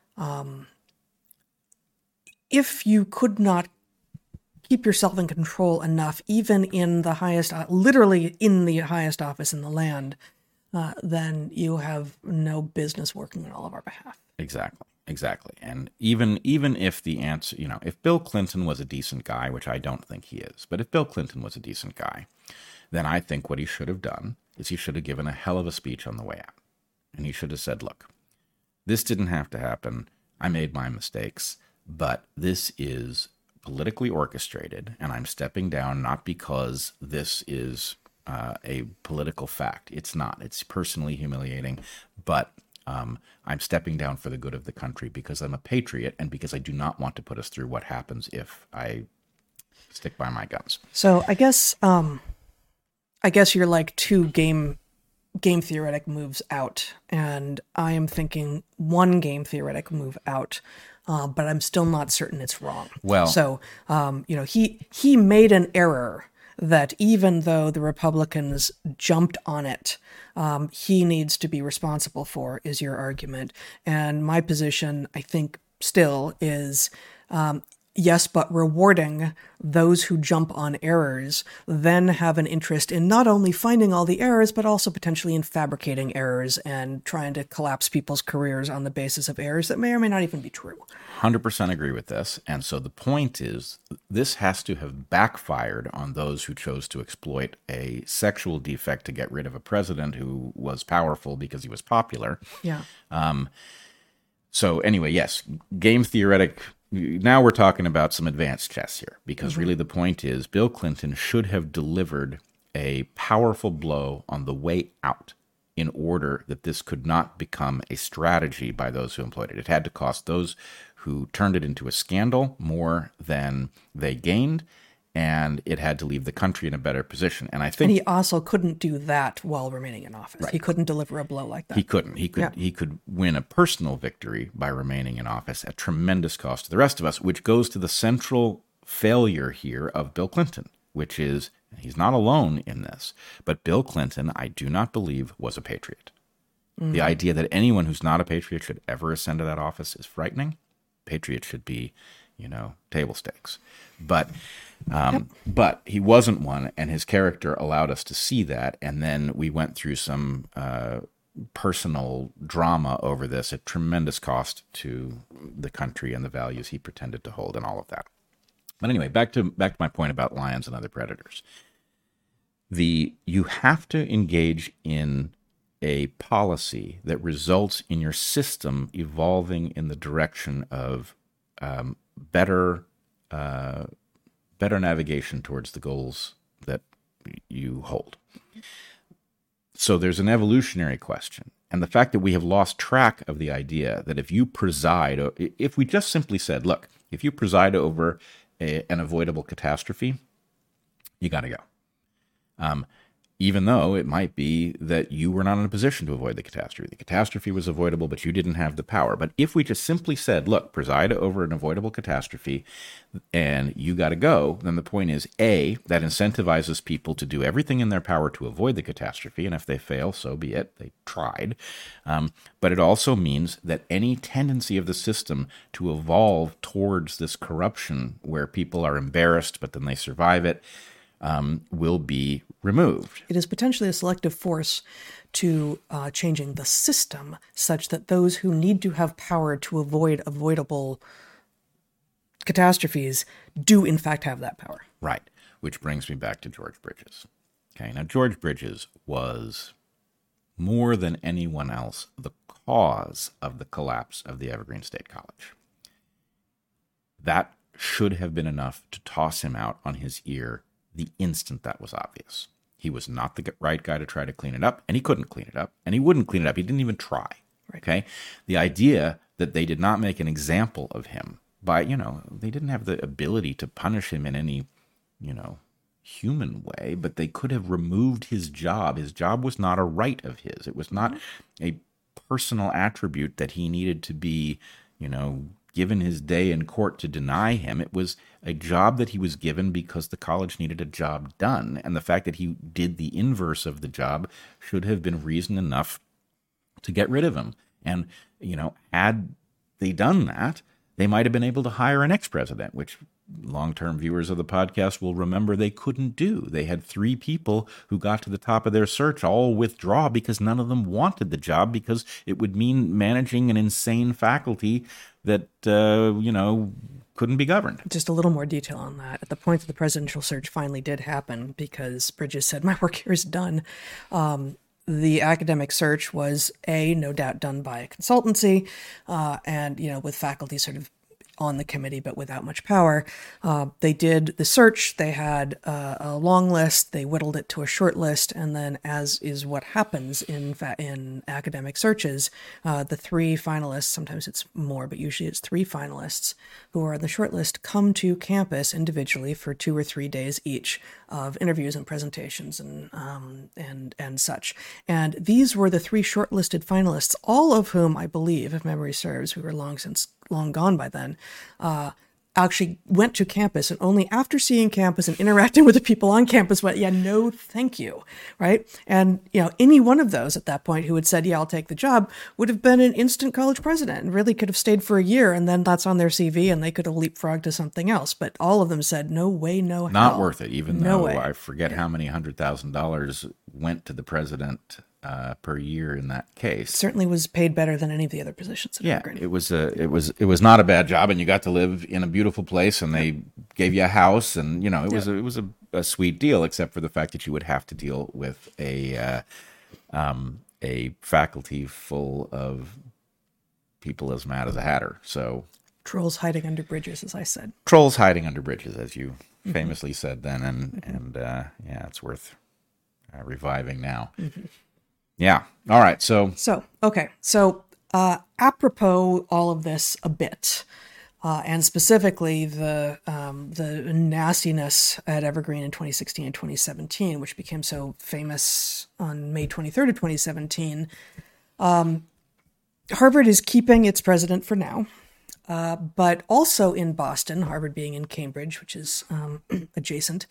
if you could not keep yourself in control enough, even in the highest, literally in the highest office in the land, then you have no business working on all of our behalf. Exactly. And even if the answer, if Bill Clinton was a decent guy, which I don't think he is, but if Bill Clinton was a decent guy, then I think what he should have done is he should have given a hell of a speech on the way out. And he should have said, look, this didn't have to happen. I made my mistakes, but this is politically orchestrated, and I'm stepping down not because this is a political fact. It's not. It's personally humiliating, but I'm stepping down for the good of the country because I'm a patriot and because I do not want to put us through what happens if I stick by my guns. So I guess you're like two game theoretic moves out, and I am thinking one game theoretic move out. But I'm still not certain it's wrong. Well, so he made an error that even though the Republicans jumped on it, he needs to be responsible for, is your argument. And my position, I think, still is Yes, but rewarding those who jump on errors then have an interest in not only finding all the errors, but also potentially in fabricating errors and trying to collapse people's careers on the basis of errors that may or may not even be true. 100% agree with this. And so the point is, this has to have backfired on those who chose to exploit a sexual defect to get rid of a president who was powerful because he was popular. Yeah. So anyway, yes, game theoretic. Now we're talking about some advanced chess here, because really the point is Bill Clinton should have delivered a powerful blow on the way out in order that this could not become a strategy by those who employed it. It had to cost those who turned it into a scandal more than they gained, and it had to leave the country in a better position. And I think, and he also couldn't do that while remaining in office. Right. He couldn't deliver a blow like that. He couldn't. He could win a personal victory by remaining in office at tremendous cost to the rest of us, which goes to the central failure here of Bill Clinton, which is, he's not alone in this, but Bill Clinton, I do not believe, was a patriot. Mm-hmm. The idea that anyone who's not a patriot should ever ascend to that office is frightening. Patriots should be, table stakes. But he wasn't one, and his character allowed us to see that. And then we went through some personal drama over this at tremendous cost to the country and the values he pretended to hold and all of that. But anyway, back to my point about lions and other predators. You have to engage in a policy that results in your system evolving in the direction of better navigation towards the goals that you hold. So there's an evolutionary question. And the fact that we have lost track of the idea that if we just simply said, look, if you preside over an avoidable catastrophe, you got to go. Even though it might be that you were not in a position to avoid the catastrophe. The catastrophe was avoidable, but you didn't have the power. But if we just simply said, look, preside over an avoidable catastrophe and you got to go, then the point is, A, that incentivizes people to do everything in their power to avoid the catastrophe. And if they fail, so be it. They tried. But it also means that any tendency of the system to evolve towards this corruption where people are embarrassed, but then they survive it, will be removed. It is potentially a selective force to changing the system such that those who need to have power to avoid avoidable catastrophes do in fact have that power. Right, which brings me back to George Bridges. Okay, now George Bridges was more than anyone else the cause of the collapse of the Evergreen State College. That should have been enough to toss him out on his ear the instant that was obvious. He was not the right guy to try to clean it up, and he couldn't clean it up, and he wouldn't clean it up. He didn't even try. Right. Okay? The idea that they did not make an example of him by, they didn't have the ability to punish him in any, human way, but they could have removed his job. His job was not a right of his. It was not a personal attribute that he needed to be, given his day in court to deny him. It was a job that he was given because the college needed a job done. And the fact that he did the inverse of the job should have been reason enough to get rid of him. And, had they done that, they might have been able to hire an ex-president, which long-term viewers of the podcast will remember they couldn't do. They had 3 people who got to the top of their search all withdraw because none of them wanted the job, because it would mean managing an insane faculty that, couldn't be governed. Just a little more detail on that. At the point that the presidential search finally did happen, because Bridges said, my work here is done, the academic search was, no doubt done by a consultancy, and, with faculty sort of on the committee, but without much power. They did the search. They had a long list. They whittled it to a short list. And then, as is what happens in academic searches, the 3 finalists, sometimes it's more, but usually it's 3 finalists who are on the short list, come to campus individually for 2 or 3 days each of interviews and presentations and such. And these were the 3 shortlisted finalists, all of whom, I believe, if memory serves, we were long gone by then, actually went to campus, and only after seeing campus and interacting with the people on campus went, yeah, no, thank you, right? And, any one of those at that point who had said, yeah, I'll take the job, would have been an instant college president and really could have stayed for a year, and then that's on their CV and they could have leapfrogged to something else. But all of them said, no way, no how. Not worth it, even No though way. I forget how many $100,000 went to the president per year in that case. Certainly was paid better than any of the other positions at Evergreen. It was not a bad job, and you got to live in a beautiful place, and they gave you a house, and it was a sweet deal, except for the fact that you would have to deal with a faculty full of people as mad as a hatter. So Trolls hiding under bridges, as I said. Trolls hiding under bridges, as you famously said then, and it's worth reviving now. Yeah. All right. So okay. So, apropos all of this a bit, and specifically the nastiness at Evergreen in 2016 and 2017, which became so famous on May 23rd of 2017, Harvard is keeping its president for now, but also in Boston, Harvard being in Cambridge, which is adjacent.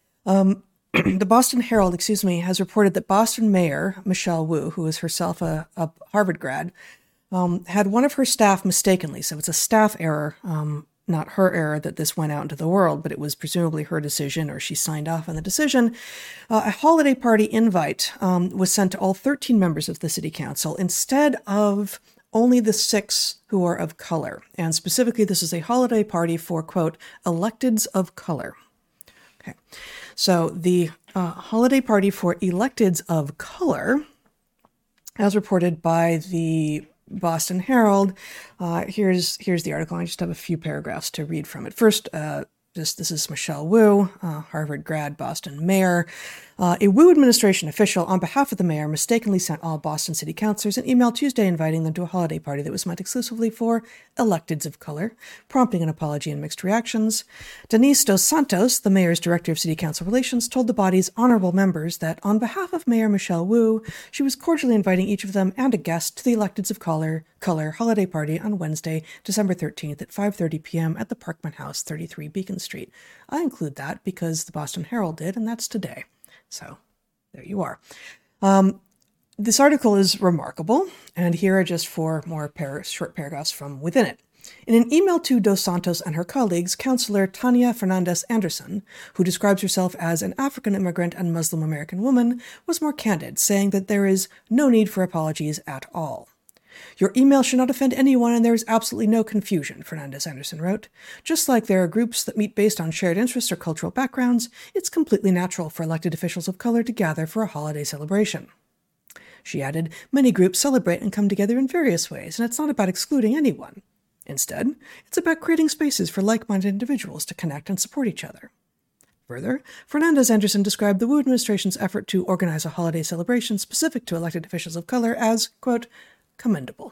The Boston Herald, has reported that Boston Mayor Michelle Wu, who is herself a Harvard grad, had one of her staff mistakenly, so it's a staff error, not her error that this went out into the world, but it was presumably her decision, or she signed off on the decision. A holiday party invite was sent to all 13 members of the city council instead of only the 6 who are of color. And specifically, this is a holiday party for, quote, electeds of color. Okay. So the holiday party for electeds of color, as reported by the Boston Herald, here's the article. I just have a few paragraphs to read from it. First, this is Michelle Wu, Harvard grad, Boston mayor. A Wu administration official, on behalf of the mayor, mistakenly sent all Boston city councilors an email Tuesday inviting them to a holiday party that was meant exclusively for electeds of color, prompting an apology and mixed reactions. Denise Dos Santos, the mayor's director of city council relations, told the body's honorable members that on behalf of Mayor Michelle Wu, she was cordially inviting each of them and a guest to the electeds of color holiday party on Wednesday, December 13th at 5:30 p.m. at the Parkman House, 33 Beacon Street. I include that because the Boston Herald did, and that's today. So there you are. This article is remarkable, and here are just 4 more short paragraphs from within it. In an email to Dos Santos and her colleagues, Councillor Tania Fernandez Anderson, who describes herself as an African immigrant and Muslim American woman, was more candid, saying that there is no need for apologies at all. Your email should not offend anyone, and there is absolutely no confusion, Fernandez Anderson wrote. Just like there are groups that meet based on shared interests or cultural backgrounds, it's completely natural for elected officials of color to gather for a holiday celebration. She added, many groups celebrate and come together in various ways, and it's not about excluding anyone. Instead, it's about creating spaces for like-minded individuals to connect and support each other. Further, Fernandez Anderson described the Wu administration's effort to organize a holiday celebration specific to elected officials of color as, quote, commendable.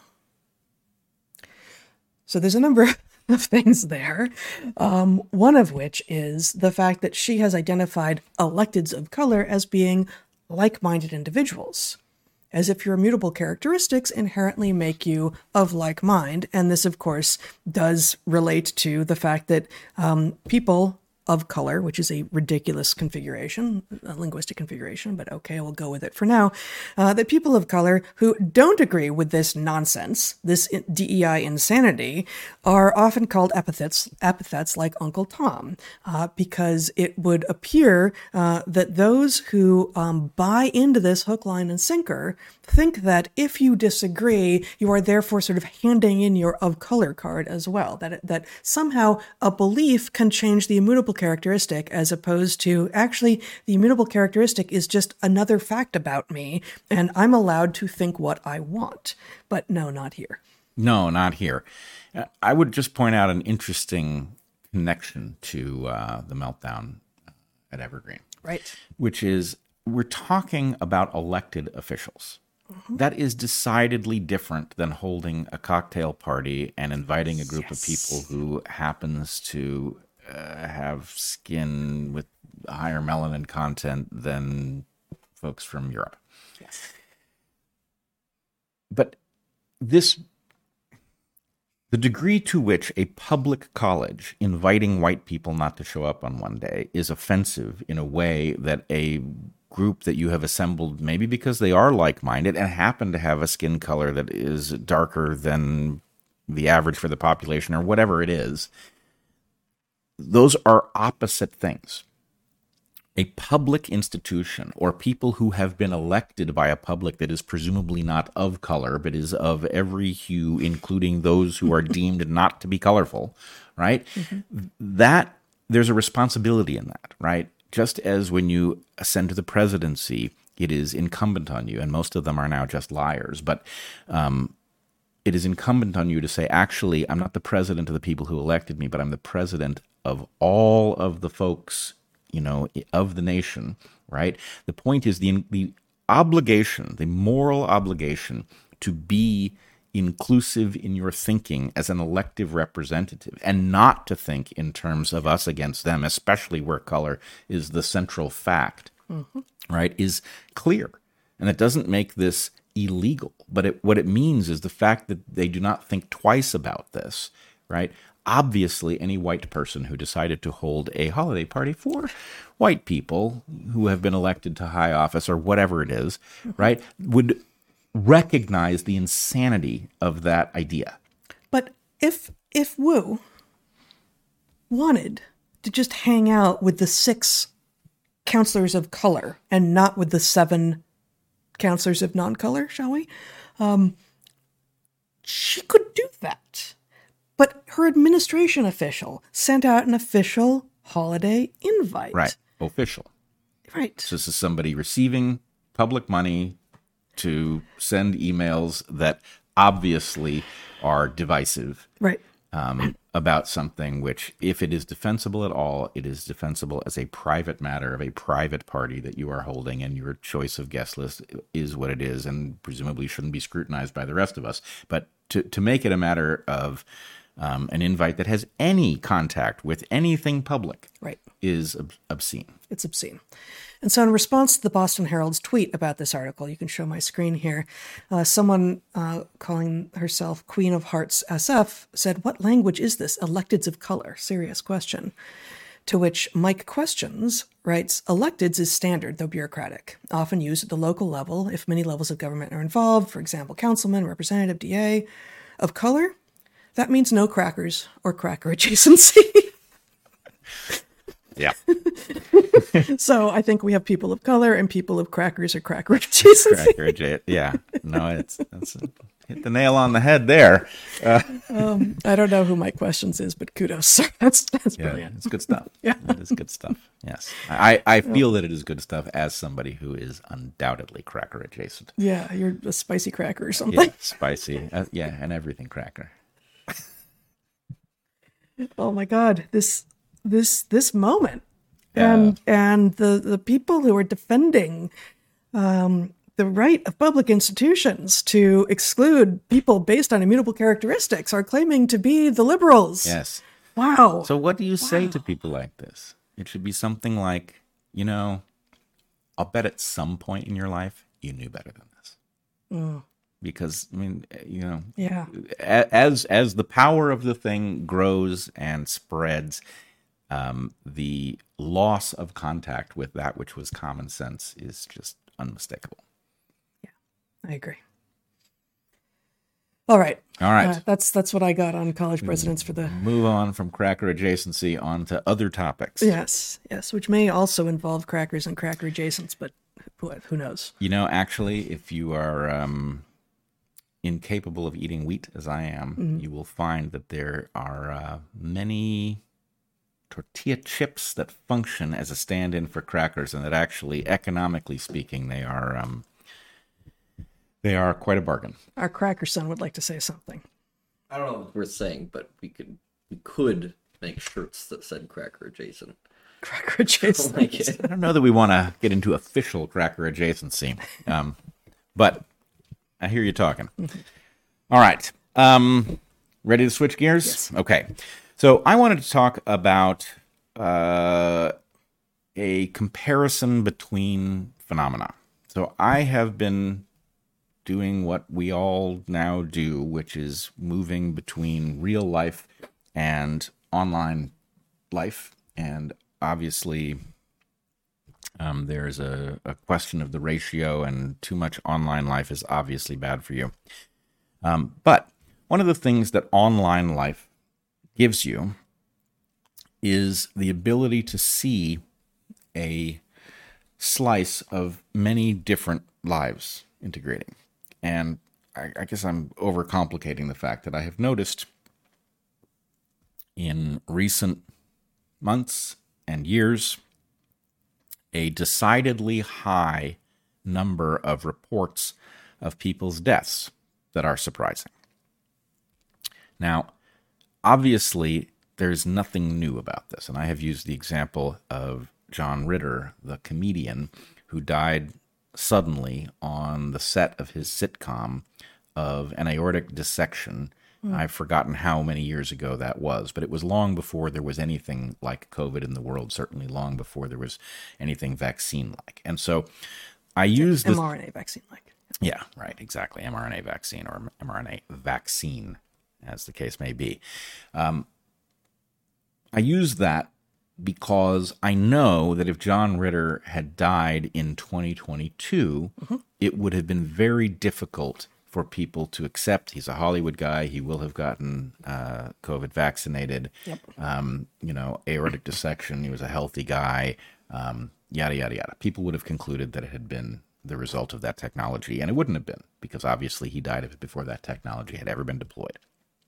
So there's a number of things there, one of which is the fact that she has identified electeds of color as being like-minded individuals, as if your immutable characteristics inherently make you of like mind. And this, of course, does relate to the fact that people of color, which is a ridiculous configuration, a linguistic configuration, but okay, we'll go with it for now, that people of color who don't agree with this nonsense, this DEI insanity, are often called epithets like Uncle Tom, because it would appear that those who buy into this hook, line, and sinker think that if you disagree, you are therefore sort of handing in your of color card as well, that somehow a belief can change the immutable characteristic, as opposed to actually the immutable characteristic is just another fact about me, and I'm allowed to think what I want. But no, not here. No, not here. I would just point out an interesting connection to the meltdown at Evergreen. Right. Which is, we're talking about elected officials. Mm-hmm. That is decidedly different than holding a cocktail party and inviting a group of people who happens to have skin with higher melanin content than folks from Europe. Yes. But the The degree to which a public college inviting white people not to show up on one day is offensive in a way that a group that you have assembled, maybe because they are like-minded and happen to have a skin color that is darker than the average for the population or whatever it is, those are opposite things. A public institution, or people who have been elected by a public that is presumably not of color, but is of every hue, including those who are deemed not to be colorful, right? That there's a responsibility in that, right? Just as when you ascend to the presidency, it is incumbent on you, and most of them are now just liars, but it is incumbent on you to say, actually, I'm not the president of the people who elected me, but I'm the president of all of the folks, of the nation, right? The point is the obligation, the moral obligation to be inclusive in your thinking as an elective representative and not to think in terms of us against them, especially where color is the central fact, right, is clear. And it doesn't make this illegal, but what it means is the fact that they do not think twice about this, right? Obviously, any white person who decided to hold a holiday party for white people who have been elected to high office or whatever it is, right, would recognize the insanity of that idea. But if Wu wanted to just hang out with the 6 counselors of color and not with the 7 counselors of non-color, shall we? She could do that. But her administration official sent out an official holiday invite. Right. Official. Right. So this is somebody receiving public money to send emails that obviously are divisive. Right. About something which, if it is defensible at all, it is defensible as a private matter of a private party that you are holding, and your choice of guest list is what it is, and presumably shouldn't be scrutinized by the rest of us. But to make it a matter of an invite that has any contact with anything public, right, is obscene. It's obscene. And so in response to the Boston Herald's tweet about this article, you can show my screen here, someone calling herself Queen of Hearts SF said, "What language is this? Electeds of color? Serious question." To which Mike Questions writes, "Electeds is standard, though bureaucratic, often used at the local level if many levels of government are involved, for example, councilman, representative, DA. Of color? That means no crackers or cracker adjacency." Yeah. So I think we have people of color and people of crackers or cracker adjacency. Yeah. No, that's hit the nail on the head there. I don't know who Mike Questions is, but kudos, sir. That's brilliant. It's good stuff. Yeah. It is good stuff. Yes. I feel that it is good stuff as somebody who is undoubtedly cracker adjacent. Yeah, you're a spicy cracker or something. Yeah, spicy. And everything cracker. Oh my God, this moment, and the people who are defending the right of public institutions to exclude people based on immutable characteristics are claiming to be the liberals. Yes. Wow. So what do you say to people like this? It should be something like, I'll bet at some point in your life you knew better than this. Because, yeah, as the power of the thing grows and spreads, the loss of contact with that which was common sense is just unmistakable. Yeah, I agree. All right. That's what I got on college presidents for the... Move on from cracker adjacency on to other topics. Yes, which may also involve crackers and cracker adjacents, but who knows? Actually, if you are... incapable of eating wheat as I am, you will find that there are many tortilla chips that function as a stand-in for crackers, and that actually, economically speaking, they are quite a bargain. Our cracker son would like to say something. I don't know what we're saying, but we could make shirts that said cracker adjacent. Cracker adjacent. I don't know that we want to get into official cracker adjacency, but I hear you talking. All right. Ready to switch gears? Yes. Okay. So I wanted to talk about a comparison between phenomena. So I have been doing what we all now do, which is moving between real life and online life. And obviously, there's a question of the ratio, and too much online life is obviously bad for you. But one of the things that online life gives you is the ability to see a slice of many different lives integrating. And I guess I'm overcomplicating the fact that I have noticed in recent months and years a decidedly high number of reports of people's deaths that are surprising. Now, obviously, there's nothing new about this, and I have used the example of John Ritter, the comedian, who died suddenly on the set of his sitcom of an aortic dissection. I've forgotten how many years ago that was, but it was long before there was anything like COVID in the world, certainly long before there was anything vaccine-like. And so I use this... mRNA vaccine-like. Yeah, right, exactly. mRNA vaccine or mRNA vaccine, as the case may be. I use that because I know that if John Ritter had died in 2022, it would have been very difficult for people to accept. He's a Hollywood guy. He will have gotten COVID vaccinated. Yep. Aortic dissection. He was a healthy guy. Yada, yada, yada. People would have concluded that it had been the result of that technology, and it wouldn't have been, because obviously he died of it before that technology had ever been deployed.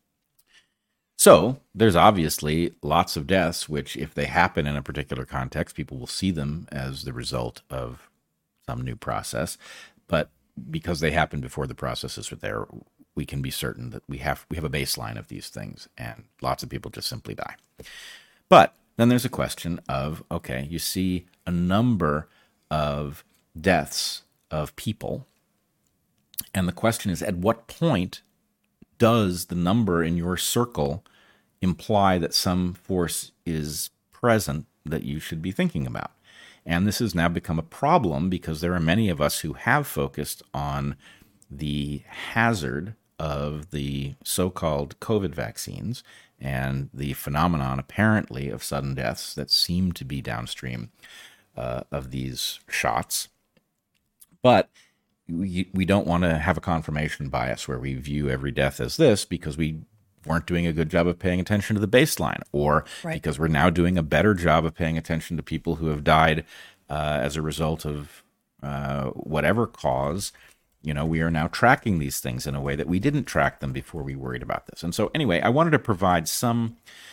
So there's obviously lots of deaths, which if they happen in a particular context, people will see them as the result of some new process. But because they happen before the processes are there, we can be certain that we have a baseline of these things, and lots of people just simply die. But then there's a question of, okay, you see a number of deaths of people, and the question is, at what point does the number in your circle imply that some force is present that you should be thinking about? And this has now become a problem because there are many of us who have focused on the hazard of the so-called COVID vaccines and the phenomenon, apparently, of sudden deaths that seem to be downstream of these shots. But we don't want to have a confirmation bias where we view every death as this because we weren't doing a good job of paying attention to the baseline, or because we're now doing a better job of paying attention to people who have died as a result of whatever cause. We are now tracking these things in a way that we didn't track them before we worried about this. And so anyway, I wanted to provide some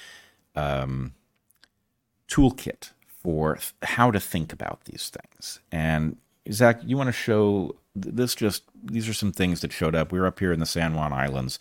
toolkit for how to think about these things. And Zach, you want to show this? These are some things that showed up. We were up here in the San Juan Islands.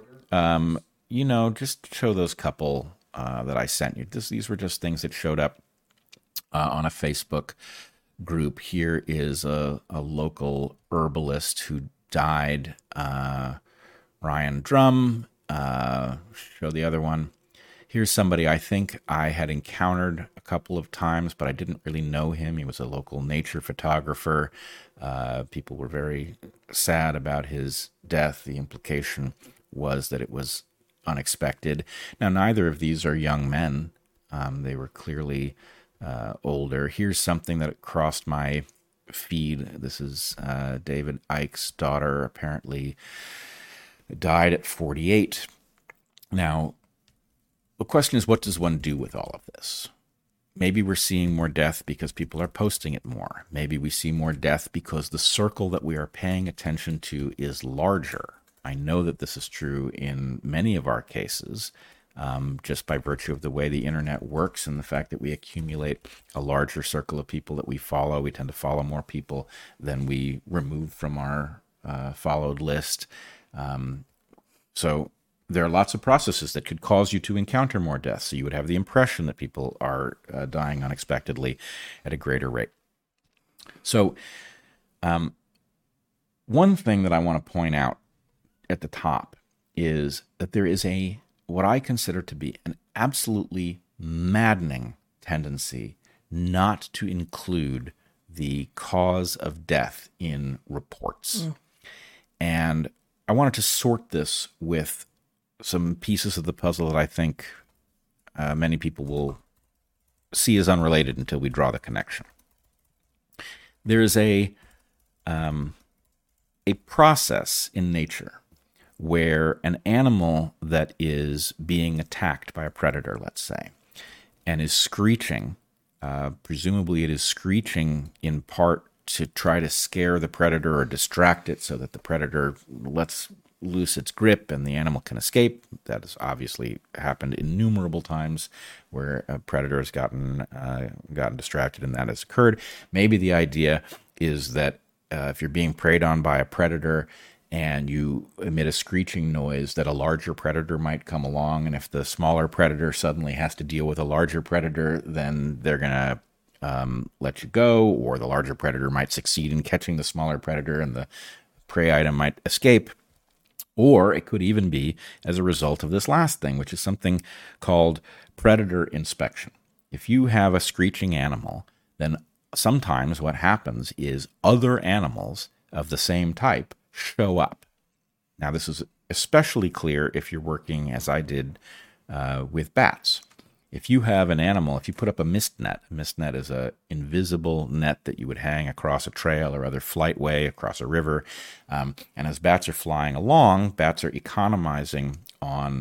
Just show those couple that I sent you. These were just things that showed up on a Facebook group. Here is a local herbalist who died, Ryan Drum. Show the other one. Here's somebody I think I had encountered a couple of times, but I didn't really know him. He was a local nature photographer. People were very sad about his death. The implication was that it was unexpected. Now, neither of these are young men. They were clearly older. Here's something that crossed my feed. This is David Icke's daughter, apparently died at 48. Now, the question is, what does one do with all of this? Maybe we're seeing more death because people are posting it more. Maybe we see more death because the circle that we are paying attention to is larger. I know that this is true in many of our cases, just by virtue of the way the internet works and the fact that we accumulate a larger circle of people that we follow. We tend to follow more people than we remove from our followed list. So there are lots of processes that could cause you to encounter more deaths. So you would have the impression that people are dying unexpectedly at a greater rate. So one thing that I want to point out at the top is that there is what I consider to be an absolutely maddening tendency not to include the cause of death in reports. And I wanted to sort this with some pieces of the puzzle that I think many people will see as unrelated until we draw the connection. There is a process in nature where an animal that is being attacked by a predator, let's say, and is screeching, presumably it is screeching in part to try to scare the predator or distract it so that the predator lets loose its grip and the animal can escape. That has obviously happened innumerable times where a predator has gotten distracted and that has occurred. Maybe the idea is that if you're being preyed on by a predator and you emit a screeching noise, that a larger predator might come along, and if the smaller predator suddenly has to deal with a larger predator, then they're going to let you go, or the larger predator might succeed in catching the smaller predator and the prey item might escape. Or it could even be as a result of this last thing, which is something called predator inspection. If you have a screeching animal, then sometimes what happens is other animals of the same type show up. Now, this is especially clear if you're working, as I did, with bats. If you have an animal, if you put up a mist net is an invisible net that you would hang across a trail or other flightway across a river. And as bats are flying along, bats are economizing on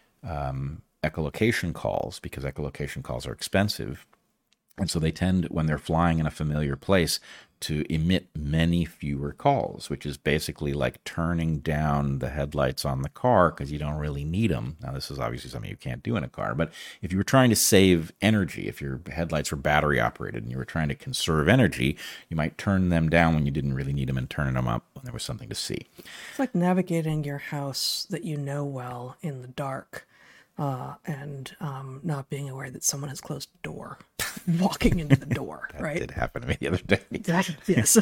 echolocation calls because echolocation calls are expensive. And so they tend, when they're flying in a familiar place, to emit many fewer calls, which is basically like turning down the headlights on the car because you don't really need them. Now, this is obviously something you can't do in a car, but if you were trying to save energy, if your headlights were battery operated and you were trying to conserve energy, you might turn them down when you didn't really need them and turn them up when there was something to see. It's like navigating your house that you know well in the dark. And not being aware that someone has closed the door, walking into the door, right? That did happen to me the other day. Yes.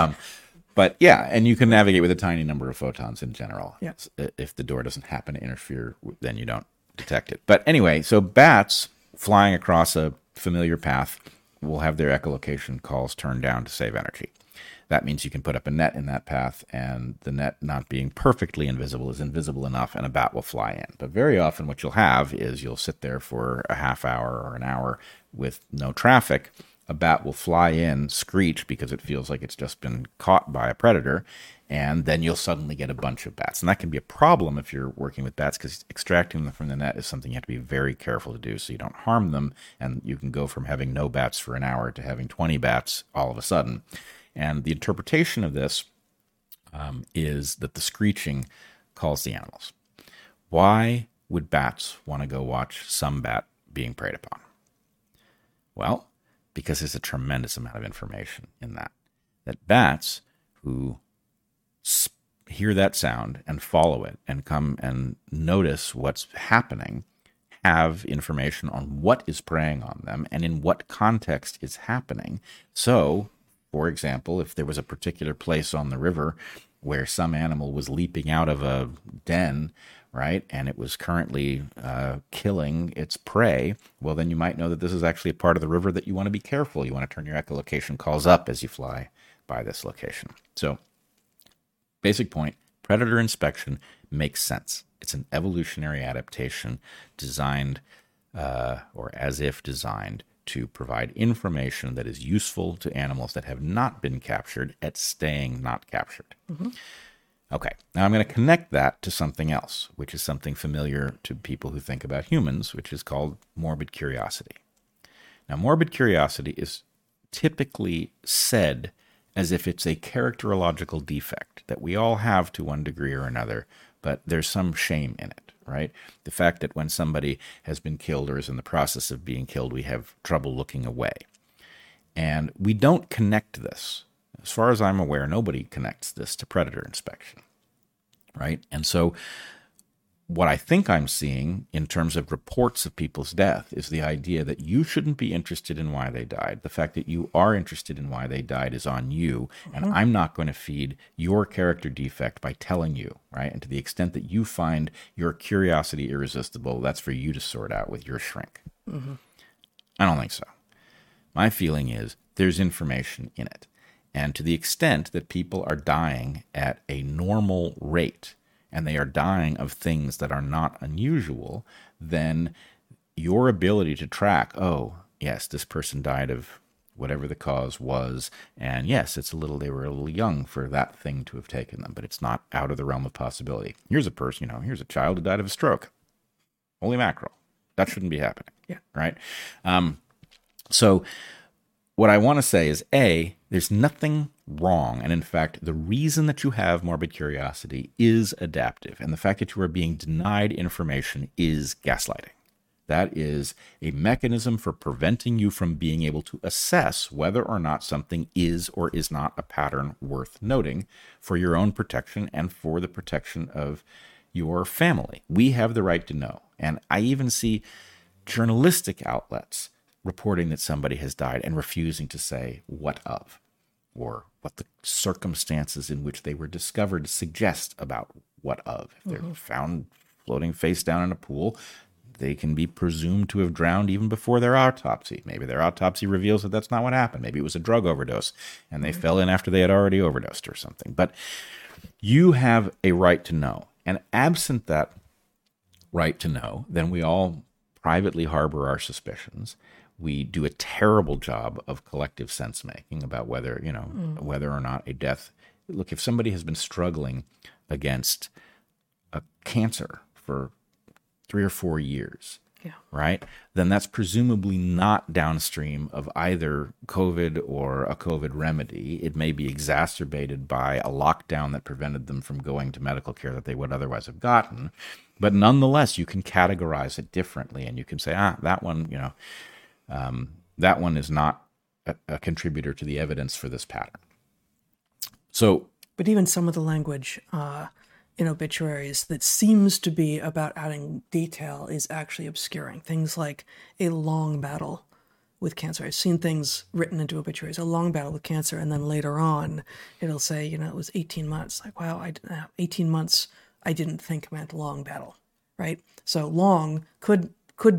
But yeah, and you can navigate with a tiny number of photons in general. Yeah. If the door doesn't happen to interfere, then you don't detect it. But anyway, so bats flying across a familiar path will have their echolocation calls turned down to save energy. That means you can put up a net in that path, and the net not being perfectly invisible is invisible enough, and a bat will fly in. But very often what you'll have is you'll sit there for a half hour or an hour with no traffic. A bat will fly in, screech because it feels like it's just been caught by a predator, and then you'll suddenly get a bunch of bats. And that can be a problem if you're working with bats because extracting them from the net is something you have to be very careful to do so you don't harm them, and you can go from having no bats for an hour to having 20 bats all of a sudden. And the interpretation of this is that the screeching calls the animals. Why would bats want to go watch some bat being preyed upon? Well, because there's a tremendous amount of information in that. That bats who hear that sound and follow it and come and notice what's happening have information on what is preying on them and in what context it's happening. So, for example, if there was a particular place on the river where some animal was leaping out of a den, right, and it was currently killing its prey, well, then you might know that this is actually a part of the river that you want to be careful. You want to turn your echolocation calls up as you fly by this location. So, basic point, predator inspection makes sense. It's an evolutionary adaptation designed, or as if designed, to provide information that is useful to animals that have not been captured at staying not captured. Mm-hmm. Okay, now I'm going to connect that to something else, which is something familiar to people who think about humans, which is called morbid curiosity. Now, morbid curiosity is typically said as if it's a characterological defect that we all have to one degree or another, but there's some shame in it. Right? The fact that when somebody has been killed or is in the process of being killed, we have trouble looking away. And we don't connect this. As far as I'm aware, nobody connects this to predator inspection. Right? And so what I think I'm seeing in terms of reports of people's death is the idea that you shouldn't be interested in why they died. The fact that you are interested in why they died is on you, and I'm not going to feed your character defect by telling you, right? And to the extent that you find your curiosity irresistible, that's for you to sort out with your shrink. Mm-hmm. I don't think so. My feeling is there's information in it. And to the extent that people are dying at a normal rate, and they are dying of things that are not unusual, then your ability to track, oh, yes, this person died of whatever the cause was, and yes, they were a little young for that thing to have taken them, but it's not out of the realm of possibility. Here's a person, here's a child who died of a stroke. Holy mackerel. That shouldn't be happening. Yeah. Right? So what I want to say is, A, there's nothing wrong. And in fact, the reason that you have morbid curiosity is adaptive. And the fact that you are being denied information is gaslighting. That is a mechanism for preventing you from being able to assess whether or not something is or is not a pattern worth noting for your own protection and for the protection of your family. We have the right to know. And I even see journalistic outlets reporting that somebody has died and refusing to say what of, or what the circumstances in which they were discovered suggest about what of. If they're found floating face down in a pool, they can be presumed to have drowned even before their autopsy. Maybe their autopsy reveals that that's not what happened. Maybe it was a drug overdose and they fell in after they had already overdosed or something. But you have a right to know. And absent that right to know, then we all privately harbor our suspicions. We do a terrible job of collective sense making about whether, whether or not a death. Look, if somebody has been struggling against a cancer for 3 or 4 years, right? Then that's presumably not downstream of either COVID or a COVID remedy. It may be exacerbated by a lockdown that prevented them from going to medical care that they would otherwise have gotten. But nonetheless, you can categorize it differently, and you can say, that one, that one is not a contributor to the evidence for this pattern. So, but even some of the language in obituaries that seems to be about adding detail is actually obscuring. Things like a long battle with cancer. I've seen things written into obituaries, a long battle with cancer, and then later on it'll say, it was 18 months. Like, wow, 18 months I didn't think meant long battle, right? So long could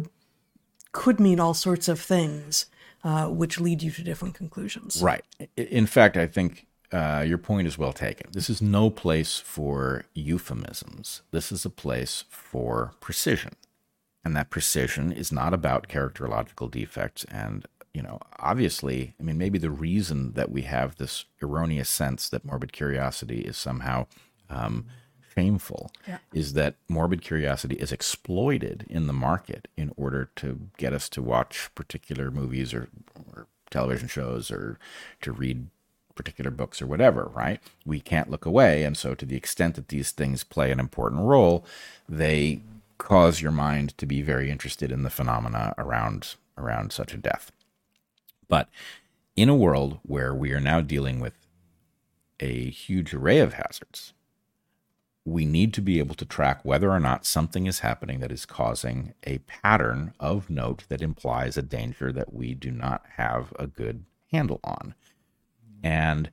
mean all sorts of things, which lead you to different conclusions. Right. In fact, I think your point is well taken. This is no place for euphemisms. This is a place for precision. And that precision is not about characterological defects. And, obviously, maybe the reason that we have this erroneous sense that morbid curiosity is somehow shameful is that morbid curiosity is exploited in the market in order to get us to watch particular movies or television shows or to read particular books or whatever, right? We can't look away. And so to the extent that these things play an important role, they cause your mind to be very interested in the phenomena around such a death. But in a world where we are now dealing with a huge array of hazards, we need to be able to track whether or not something is happening that is causing a pattern of note that implies a danger that we do not have a good handle on. And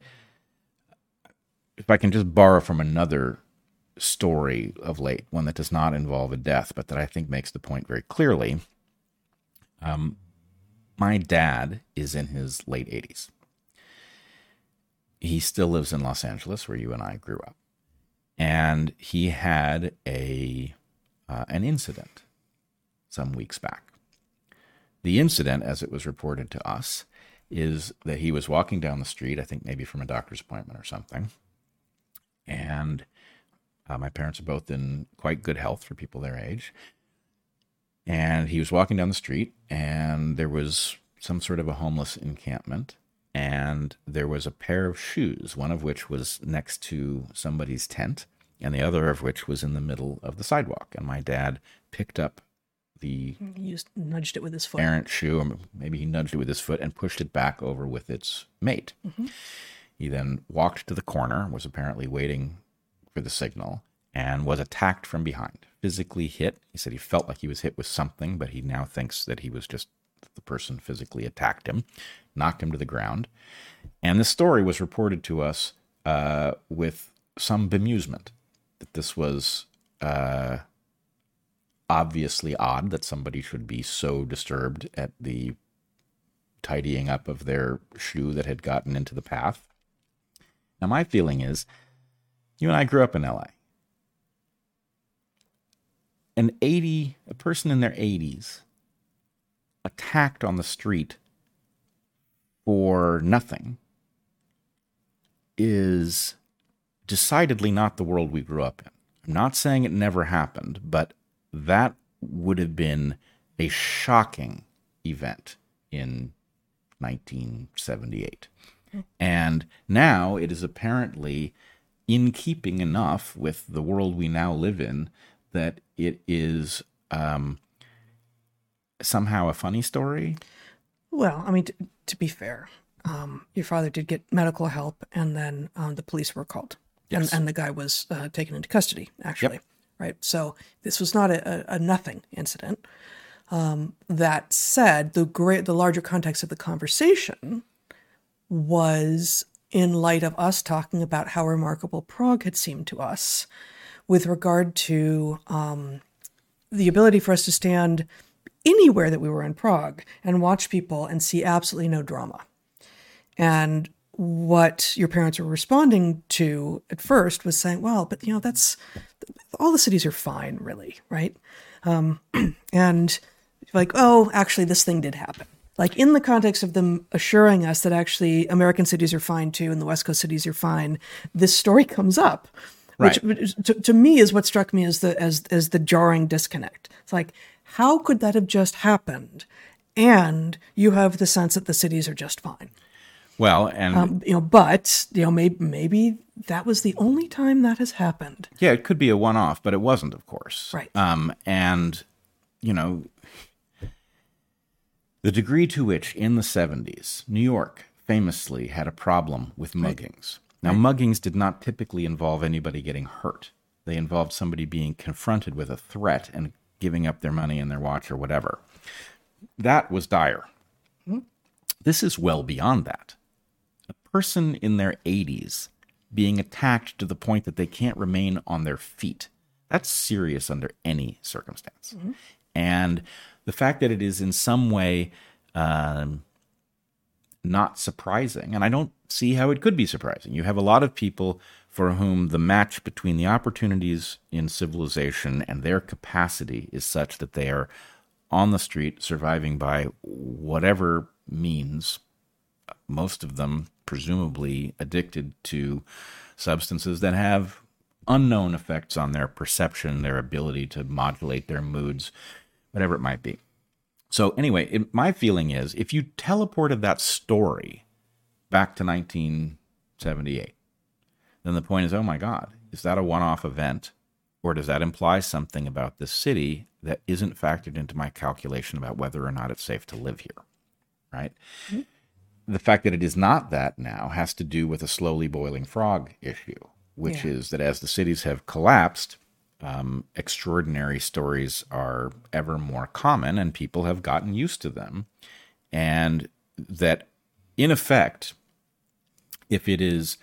if I can just borrow from another story of late, one that does not involve a death, but that I think makes the point very clearly. My dad is in his late 80s. He still lives in Los Angeles, where you and I grew up. And he had an incident some weeks back. The incident, as it was reported to us, is that he was walking down the street, I think maybe from a doctor's appointment or something. And my parents are both in quite good health for people their age. And he was walking down the street, and there was some sort of a homeless encampment. And there was a pair of shoes, one of which was next to somebody's tent, and the other of which was in the middle of the sidewalk. And my dad picked up the nudged it with his foot. Errant shoe, or maybe he nudged it with his foot and pushed it back over with its mate. Mm-hmm. He then walked to the corner, was apparently waiting for the signal, and was attacked from behind, physically hit. He said he felt like he was hit with something, but he now thinks that he was just the person physically attacked him, knocked him to the ground. And this story was reported to us with some bemusement, that this was obviously odd that somebody should be so disturbed at the tidying up of their shoe that had gotten into the path. Now, my feeling is, you and I grew up in LA. A person in their 80s attacked on the street for nothing is decidedly not the world we grew up in. I'm not saying it never happened, but that would have been a shocking event in 1978. And now it is apparently in keeping enough with the world we now live in that it is somehow a funny story. Well, I mean, to be fair, your father did get medical help, and then the police were called, Yes. and the guy was taken into custody, actually. Yep. Right? So this was not a nothing incident. That said, the larger context of the conversation was in light of us talking about how remarkable Prague had seemed to us with regard to the ability for us to stand anywhere that we were in Prague and watch people and see absolutely no drama. And what your parents were responding to at first was saying, well, but that's all the cities are fine, really, right? And like, oh, actually, this thing did happen. Like in the context of them assuring us that actually American cities are fine too, and the West Coast cities are fine, this story comes up, which to me is what struck me as the jarring disconnect. It's like, how could that have just happened? And you have the sense that the cities are just fine. Well, and maybe that was the only time that has happened. yeah, it could be a one-off, but it wasn't, of course. Right. And the degree to which in the 70s, New York famously had a problem with muggings. Now, muggings did not typically involve anybody getting hurt. They involved somebody being confronted with a threat and giving up their money and their watch or whatever. That was dire. This is well beyond that. A person in their 80s being attacked to the point that they can't remain on their feet. That's serious under any circumstance. And the fact that it is in some way not surprising, and I don't see how it could be surprising. You have a lot of people for whom the match between the opportunities in civilization and their capacity is such that they are on the street surviving by whatever means, most of them presumably addicted to substances that have unknown effects on their perception, their ability to modulate their moods, whatever it might be. So anyway, my feeling is if you teleported that story back to 1978, then the point is, oh my God, is that a one-off event? Or does that imply something about this city that isn't factored into my calculation about whether or not it's safe to live here, right? The fact that it is not that now has to do with a slowly boiling frog issue, which is that as the cities have collapsed, extraordinary stories are ever more common and people have gotten used to them. And that, in effect, if it is,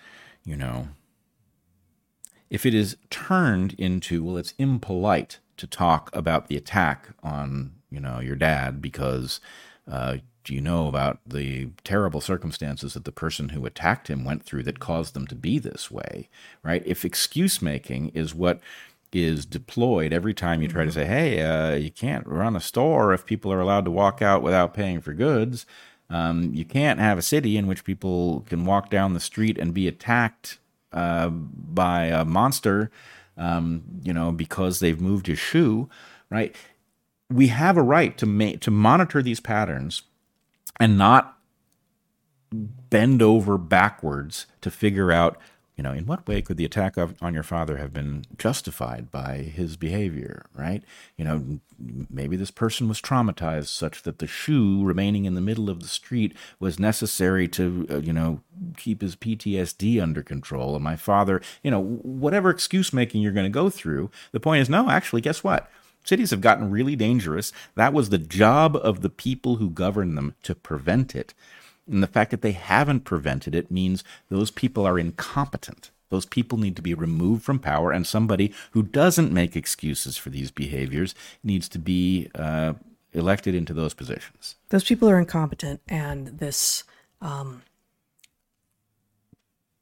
if it is turned into, well, it's impolite to talk about the attack on, your dad because do you know about the terrible circumstances that the person who attacked him went through that caused them to be this way, right? If excuse making is what is deployed every time you try to say, hey, you can't run a store if people are allowed to walk out without paying for goods. You can't have a city in which people can walk down the street and be attacked by a monster, because they've moved his shoe, right? We have a right to monitor these patterns and not bend over backwards to figure out, in what way could the attack on your father have been justified by his behavior, right? Maybe this person was traumatized such that the shoe remaining in the middle of the street was necessary to, keep his PTSD under control. And my father, whatever excuse making you're going to go through, the point is, no, actually, guess what? Cities have gotten really dangerous. That was the job of the people who govern them to prevent it. And the fact that they haven't prevented it means those people are incompetent. Those people need to be removed from power, and somebody who doesn't make excuses for these behaviors needs to be elected into those positions. Those people are incompetent, and this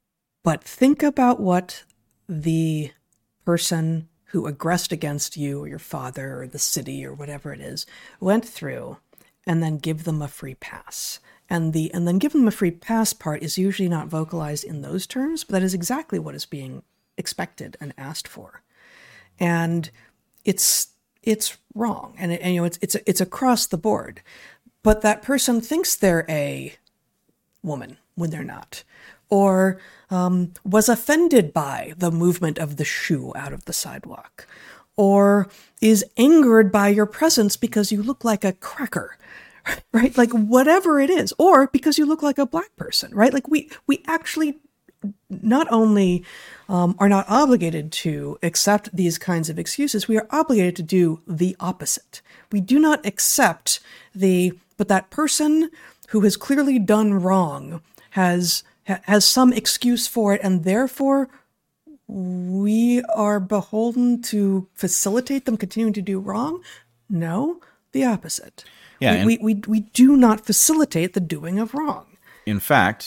But think about what the person who aggressed against you or your father or the city or whatever it is went through, and then give them a free pass. And then give them a free pass part is usually not vocalized in those terms, but that is exactly what is being expected and asked for. And it's wrong, and it's across the board. But that person thinks they're a woman when they're not, or was offended by the movement of the shoe out of the sidewalk, or is angered by your presence because you look like a cracker, right? Like whatever it is, or because you look like a black person, right? Like we actually not only are not obligated to accept these kinds of excuses, we are obligated to do the opposite. We do not accept but that person who has clearly done wrong has some excuse for it, and therefore we are beholden to facilitate them continuing to do wrong? No, the opposite. Yeah, we do not facilitate the doing of wrong. In fact,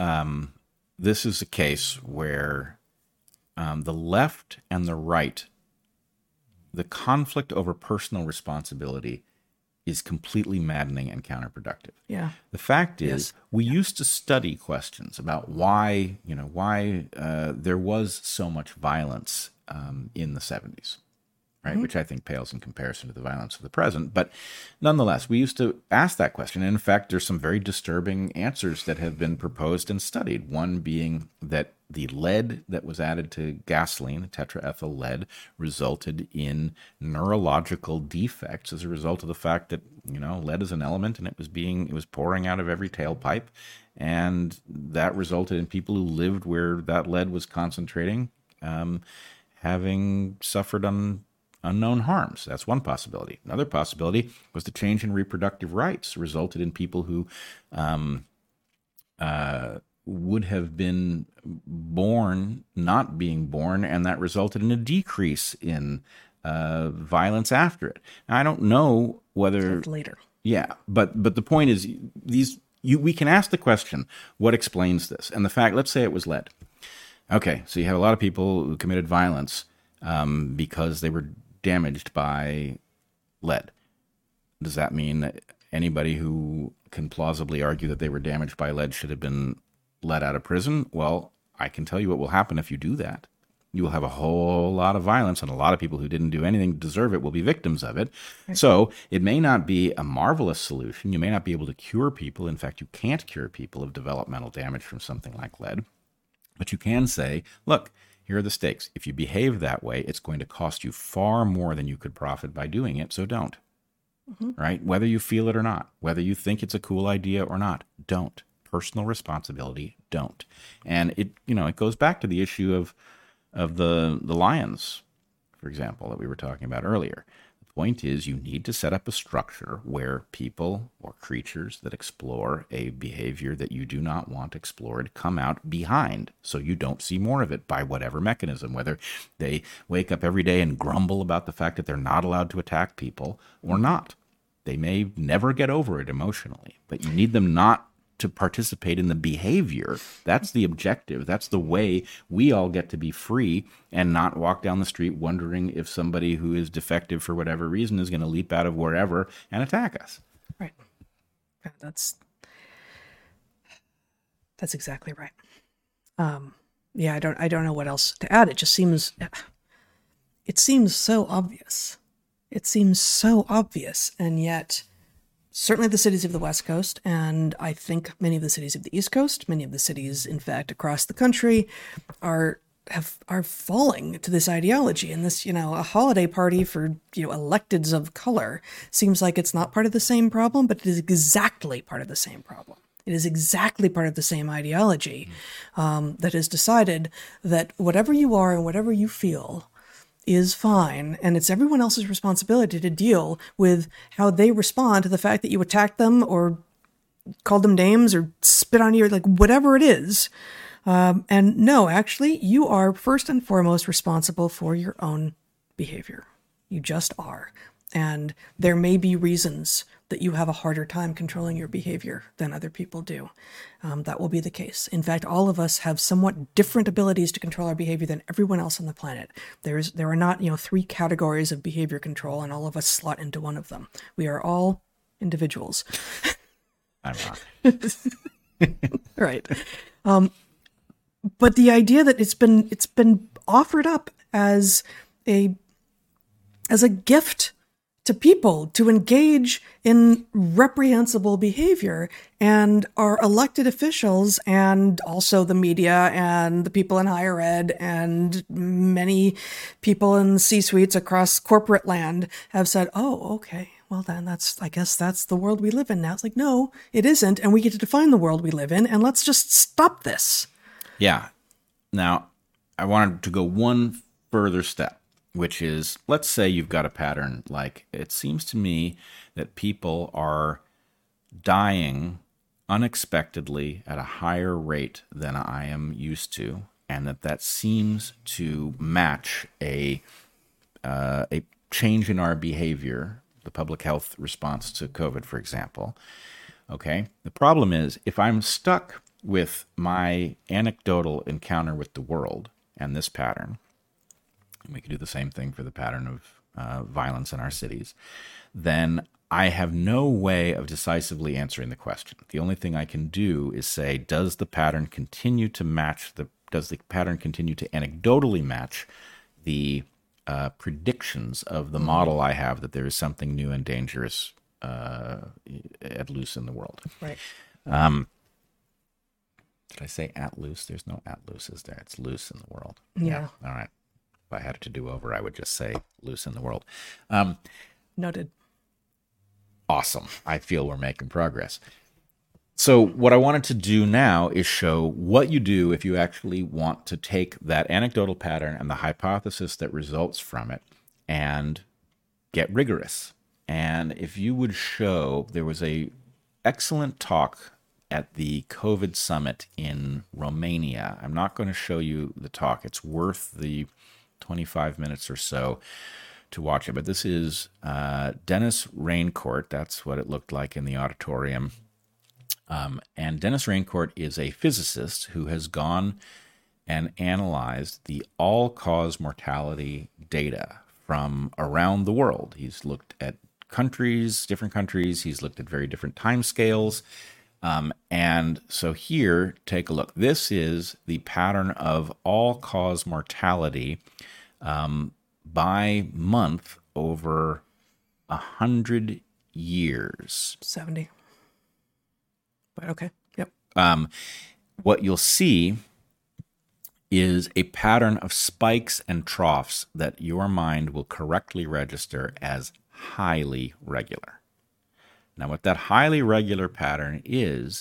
this is a case where the left and the right, the conflict over personal responsibility is completely maddening and counterproductive. Yeah. The fact is, we used to study questions about why there was so much violence in the 70s, right? Which I think pales in comparison to the violence of the present. But nonetheless, we used to ask that question. And in fact, there's some very disturbing answers that have been proposed and studied. One being that the lead that was added to gasoline, tetraethyl lead, resulted in neurological defects as a result of the fact that, lead is an element and it was pouring out of every tailpipe. And that resulted in people who lived where that lead was concentrating, having suffered unknown harms. That's one possibility. Another possibility was the change in reproductive rights resulted in people who would have been born not being born, and that resulted in a decrease in violence after it. Now, I don't know whether later. Yeah, but the point is, we can ask the question, what explains this? And the fact, let's say it was lead. Okay, so you have a lot of people who committed violence because they were damaged by lead. Does that mean that anybody who can plausibly argue that they were damaged by lead should have been let out of prison? Well, I can tell you what will happen if you do that. You will have a whole lot of violence, and a lot of people who didn't do anything to deserve it will be victims of it. Right. So it may not be a marvelous solution. You may not be able to cure people. In fact, you can't cure people of developmental damage from something like lead. But you can say, look, here are the stakes. If you behave that way, it's going to cost you far more than you could profit by doing it, so don't. Mm-hmm. Right? Whether you feel it or not, whether you think it's a cool idea or not, don't. Personal responsibility, don't. And it goes back to the issue of the lions, for example, that we were talking about earlier. The point is, you need to set up a structure where people or creatures that explore a behavior that you do not want explored come out behind, so you don't see more of it by whatever mechanism, whether they wake up every day and grumble about the fact that they're not allowed to attack people or not. They may never get over it emotionally, but you need them not to participate in the behavior. That's the objective. That's the way we all get to be free and not walk down the street wondering if somebody who is defective for whatever reason is going to leap out of wherever and attack us. Right. That's exactly right. I don't know what else to add. It just seems so obvious. It seems so obvious, and yet certainly the cities of the West Coast, and I think many of the cities of the East Coast, many of the cities, in fact, across the country, are falling to this ideology. And this, a holiday party for, electeds of color seems like it's not part of the same problem, but it is exactly part of the same problem. It is exactly part of the same ideology that has decided that whatever you are and whatever you feel is fine, and it's everyone else's responsibility to deal with how they respond to the fact that you attacked them or called them names or spit on you, or like whatever it is. And no, actually, you are first and foremost responsible for your own behavior. You just are. And there may be reasons that you have a harder time controlling your behavior than other people do. That will be the case. In fact, all of us have somewhat different abilities to control our behavior than everyone else on the planet. There are not, 3 categories of behavior control, and all of us slot into one of them. We are all individuals. I'm not. Right. But the idea that it's been offered up as a gift to people to engage in reprehensible behavior, and our elected officials and also the media and the people in higher ed and many people in C-suites across corporate land have said, oh, okay, well then I guess that's the world we live in now. It's like, no, it isn't. And we get to define the world we live in, and let's just stop this. Yeah. Now, I wanted to go one further step, which is, let's say you've got a pattern like, it seems to me that people are dying unexpectedly at a higher rate than I am used to, and that seems to match a change in our behavior, the public health response to COVID, for example. Okay? The problem is, if I'm stuck with my anecdotal encounter with the world and this pattern, and we could do the same thing for the pattern of violence in our cities, then I have no way of decisively answering the question. The only thing I can do is say, does the pattern continue to anecdotally match the predictions of the model I have that there is something new and dangerous at loose in the world? Right. Did I say at loose? There's no at loose, is there? It's loose in the world. Yeah. All right. If I had it to do over, I would just say loose in the world. Noted. Awesome. I feel we're making progress. So what I wanted to do now is show what you do if you actually want to take that anecdotal pattern and the hypothesis that results from it and get rigorous. And if you would show, there was a excellent talk at the COVID summit in Romania. I'm not going to show you the talk. It's worth the 25 minutes or so to watch it. But this is Dennis Raincourt. That's what it looked like in the auditorium. And Dennis Raincourt is a physicist who has gone and analyzed the all-cause mortality data from around the world. He's looked at different countries. He's looked at very different timescales. And so here, take a look. This is the pattern of all-cause mortality by month over 100 years. 70. But okay. Yep. What you'll see is a pattern of spikes and troughs that your mind will correctly register as highly regular. Now, what that highly regular pattern is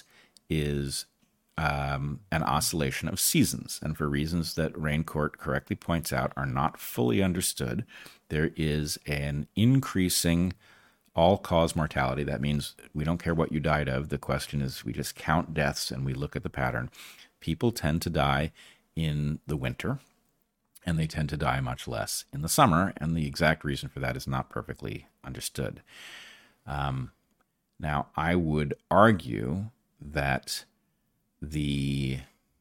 an oscillation of seasons. And for reasons that Raincourt correctly points out are not fully understood, there is an increasing all-cause mortality. That means we don't care what you died of. The question is, we just count deaths and we look at the pattern. People tend to die in the winter, and they tend to die much less in the summer, and the exact reason for that is not perfectly understood. Now, I would argue that the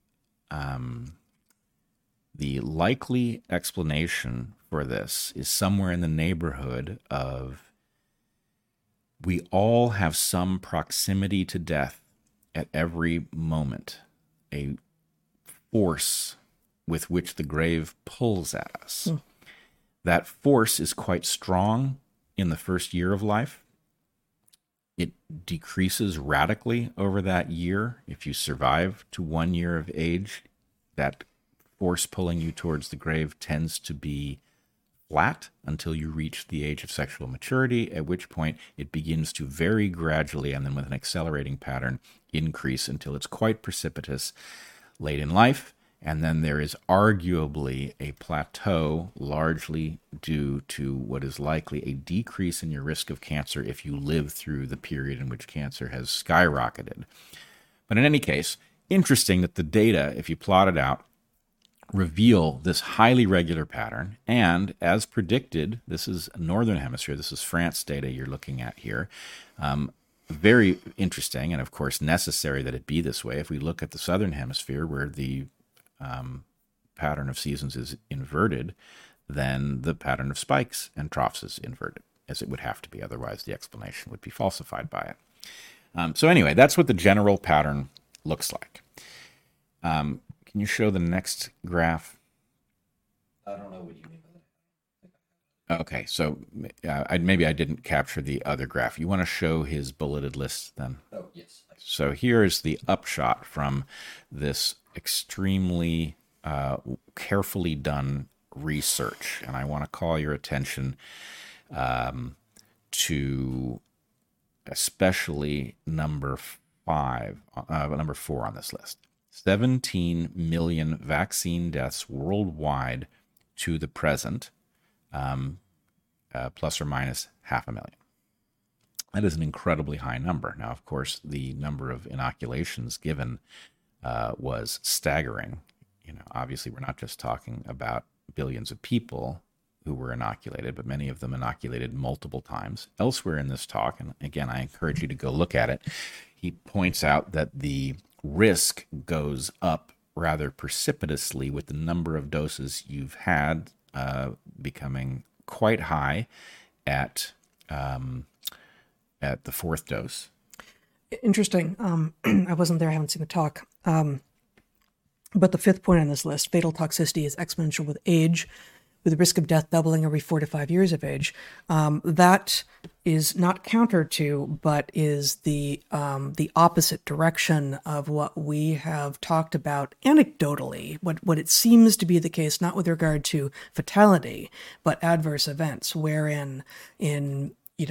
likely explanation for this is somewhere in the neighborhood of we all have some proximity to death at every moment, a force with which the grave pulls at us. That force is quite strong in the first year of life. It decreases radically over that year. If you survive to 1 year of age, that force pulling you towards the grave tends to be flat until you reach the age of sexual maturity, at which point it begins to very gradually, and then with an accelerating pattern, increase until it's quite precipitous late in life. And then there is arguably a plateau, largely due to what is likely a decrease in your risk of cancer if you live through the period in which cancer has skyrocketed. But in any case, interesting that the data, if you plot it out, reveal this highly regular pattern. And as predicted, this is Northern Hemisphere. This is France data you're looking at here. Very interesting, and of course necessary that it be this way. If we look at the Southern Hemisphere, where the pattern of seasons is inverted, then the pattern of spikes and troughs is inverted, as it would have to be. Otherwise, the explanation would be falsified by it. So anyway, that's what the general pattern looks like. Can you show the next graph? I don't know what you mean by that. Okay, so maybe I didn't capture the other graph. You want to show his bulleted list then? Oh, yes. So here is the upshot from this extremely carefully done research. And I want to call your attention to especially number 4 on this list. 17 million vaccine deaths worldwide to the present, plus or minus 500,000. That is an incredibly high number. Now, of course, the number of inoculations given was staggering. Obviously, we're not just talking about billions of people who were inoculated, but many of them inoculated multiple times. Elsewhere in this talk, and again, I encourage you to go look at it, he points out that the risk goes up rather precipitously with the number of doses you've had becoming quite high at the fourth dose. Interesting. I wasn't there. I haven't seen the talk. But the fifth point on this list, fatal toxicity is exponential with age, with the risk of death doubling every 4 to 5 years of age. That is not counter to, but is the opposite direction of what we have talked about anecdotally, what it seems to be the case, not with regard to fatality, but adverse events, wherein in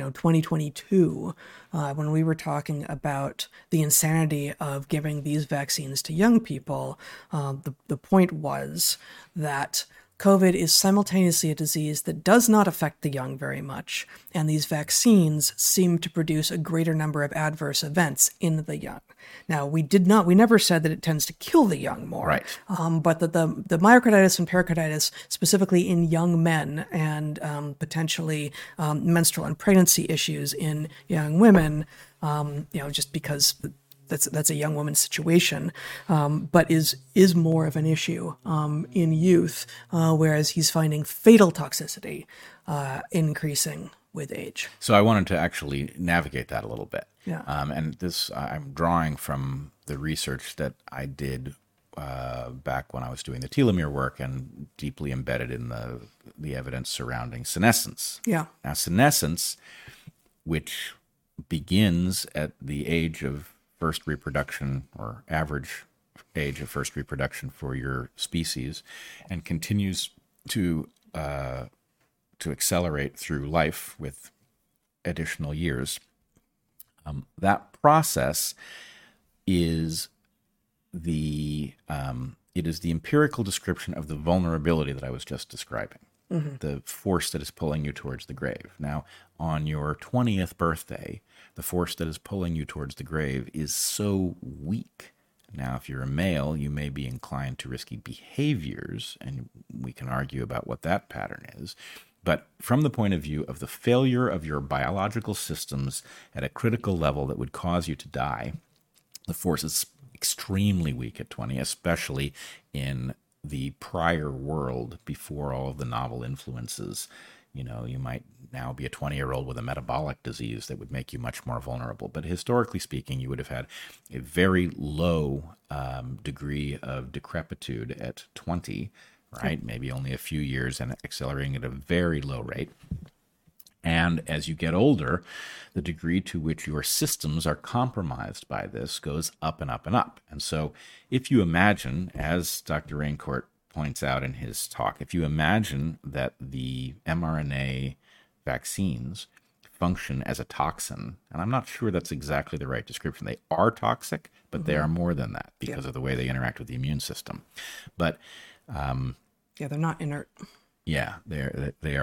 2022, when we were talking about the insanity of giving these vaccines to young people, the point was that COVID is simultaneously a disease that does not affect the young very much, and these vaccines seem to produce a greater number of adverse events in the young. Now, we never said that it tends to kill the young more, right? But that the myocarditis and pericarditis, specifically in young men, and potentially menstrual and pregnancy issues in young women, just because that's a young woman's situation, but is more of an issue in youth, whereas he's finding fatal toxicity increasing with age. So I wanted to actually navigate that a little bit. Yeah. And this I'm drawing from the research that I did back when I was doing the telomere work and deeply embedded in the evidence surrounding senescence. Yeah. Now, senescence, which begins at the age of first reproduction, or average age of first reproduction for your species, and continues to accelerate through life with additional years. That process is the empirical description of the vulnerability that I was just describing. Mm-hmm. The force that is pulling you towards the grave. Now, on your 20th birthday, the force that is pulling you towards the grave is so weak. Now, if you're a male, you may be inclined to risky behaviors, and we can argue about what that pattern is. But from the point of view of the failure of your biological systems at a critical level that would cause you to die, the force is extremely weak at 20, especially in the prior world before all of the novel influences. You might now be a 20-year-old with a metabolic disease that would make you much more vulnerable. But historically speaking, you would have had a very low degree of decrepitude at 20, right? Maybe only a few years and accelerating at a very low rate. And as you get older, the degree to which your systems are compromised by this goes up and up and up. And so if you imagine, as Dr. Raincourt points out in his talk, if you imagine that the mRNA vaccines function as a toxin, and I'm not sure that's exactly the right description. They are toxic, but mm-hmm. they are more than that because of the way they interact with the immune system. But they're not inert. Yeah, they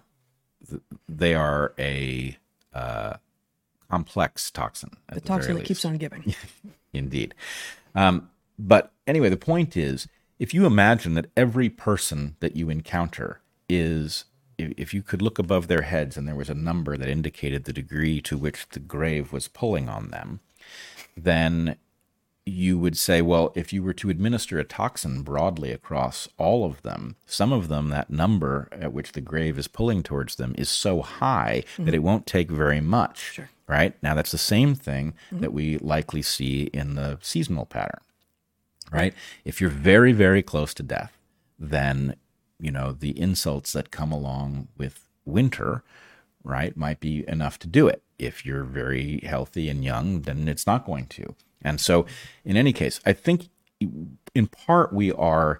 are a complex toxin. The toxin that keeps on giving. Indeed. But anyway, the point is, if you imagine that every person that you encounter is, if you could look above their heads and there was a number that indicated the degree to which the grave was pulling on them, then you would say, well, if you were to administer a toxin broadly across all of them, some of them, that number at which the grave is pulling towards them is so high that it won't take very much. Sure. Right? Now, that's the same thing that we likely see in the seasonal pattern. Right? If you're very, very close to death, then, the insults that come along with winter, right, might be enough to do it. If you're very healthy and young, then it's not going to. And so, in any case, I think in part we are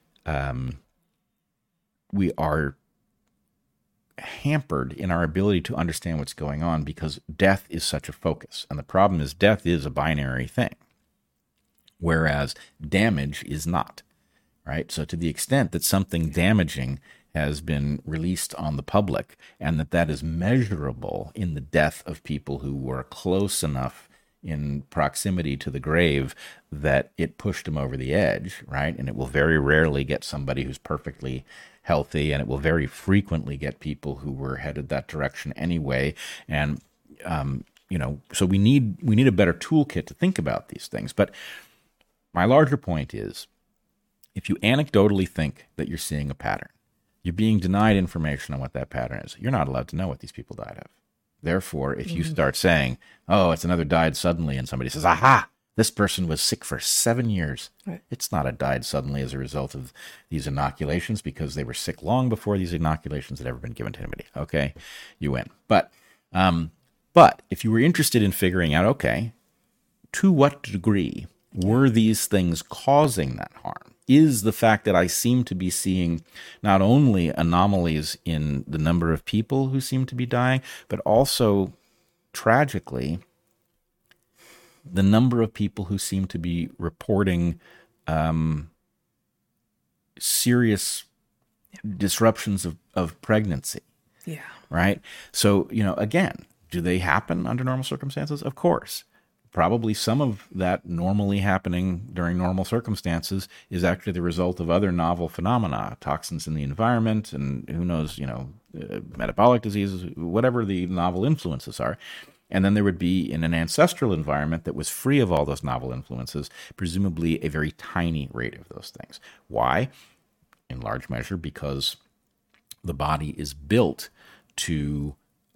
hampered in our ability to understand what's going on because death is such a focus. And the problem is death is a binary thing, whereas damage is not, right? So to the extent that something damaging has been released on the public and that is measurable in the death of people who were close enough in proximity to the grave that it pushed them over the edge, right? And it will very rarely get somebody who's perfectly healthy, and it will very frequently get people who were headed that direction anyway. And so we need a better toolkit to think about these things. But my larger point is, if you anecdotally think that you're seeing a pattern, you're being denied information on what that pattern is. You're not allowed to know what these people died of. Therefore, if you start saying, oh, it's another died suddenly, and somebody says, aha, this person was sick for 7 years. Right. It's not a died suddenly as a result of these inoculations because they were sick long before these inoculations had ever been given to anybody. Okay, you win. But if you were interested in figuring out, okay, to what degree were these things causing that harm? Is the fact that I seem to be seeing not only anomalies in the number of people who seem to be dying, but also, tragically, the number of people who seem to be reporting serious disruptions of pregnancy. Yeah. Right? So, again, do they happen under normal circumstances? Of course. Probably some of that normally happening during normal circumstances is actually the result of other novel phenomena, toxins in the environment, and who knows, metabolic diseases, whatever the novel influences are. And then there would be, in an ancestral environment that was free of all those novel influences, presumably a very tiny rate of those things. Why? In large measure because the body is built to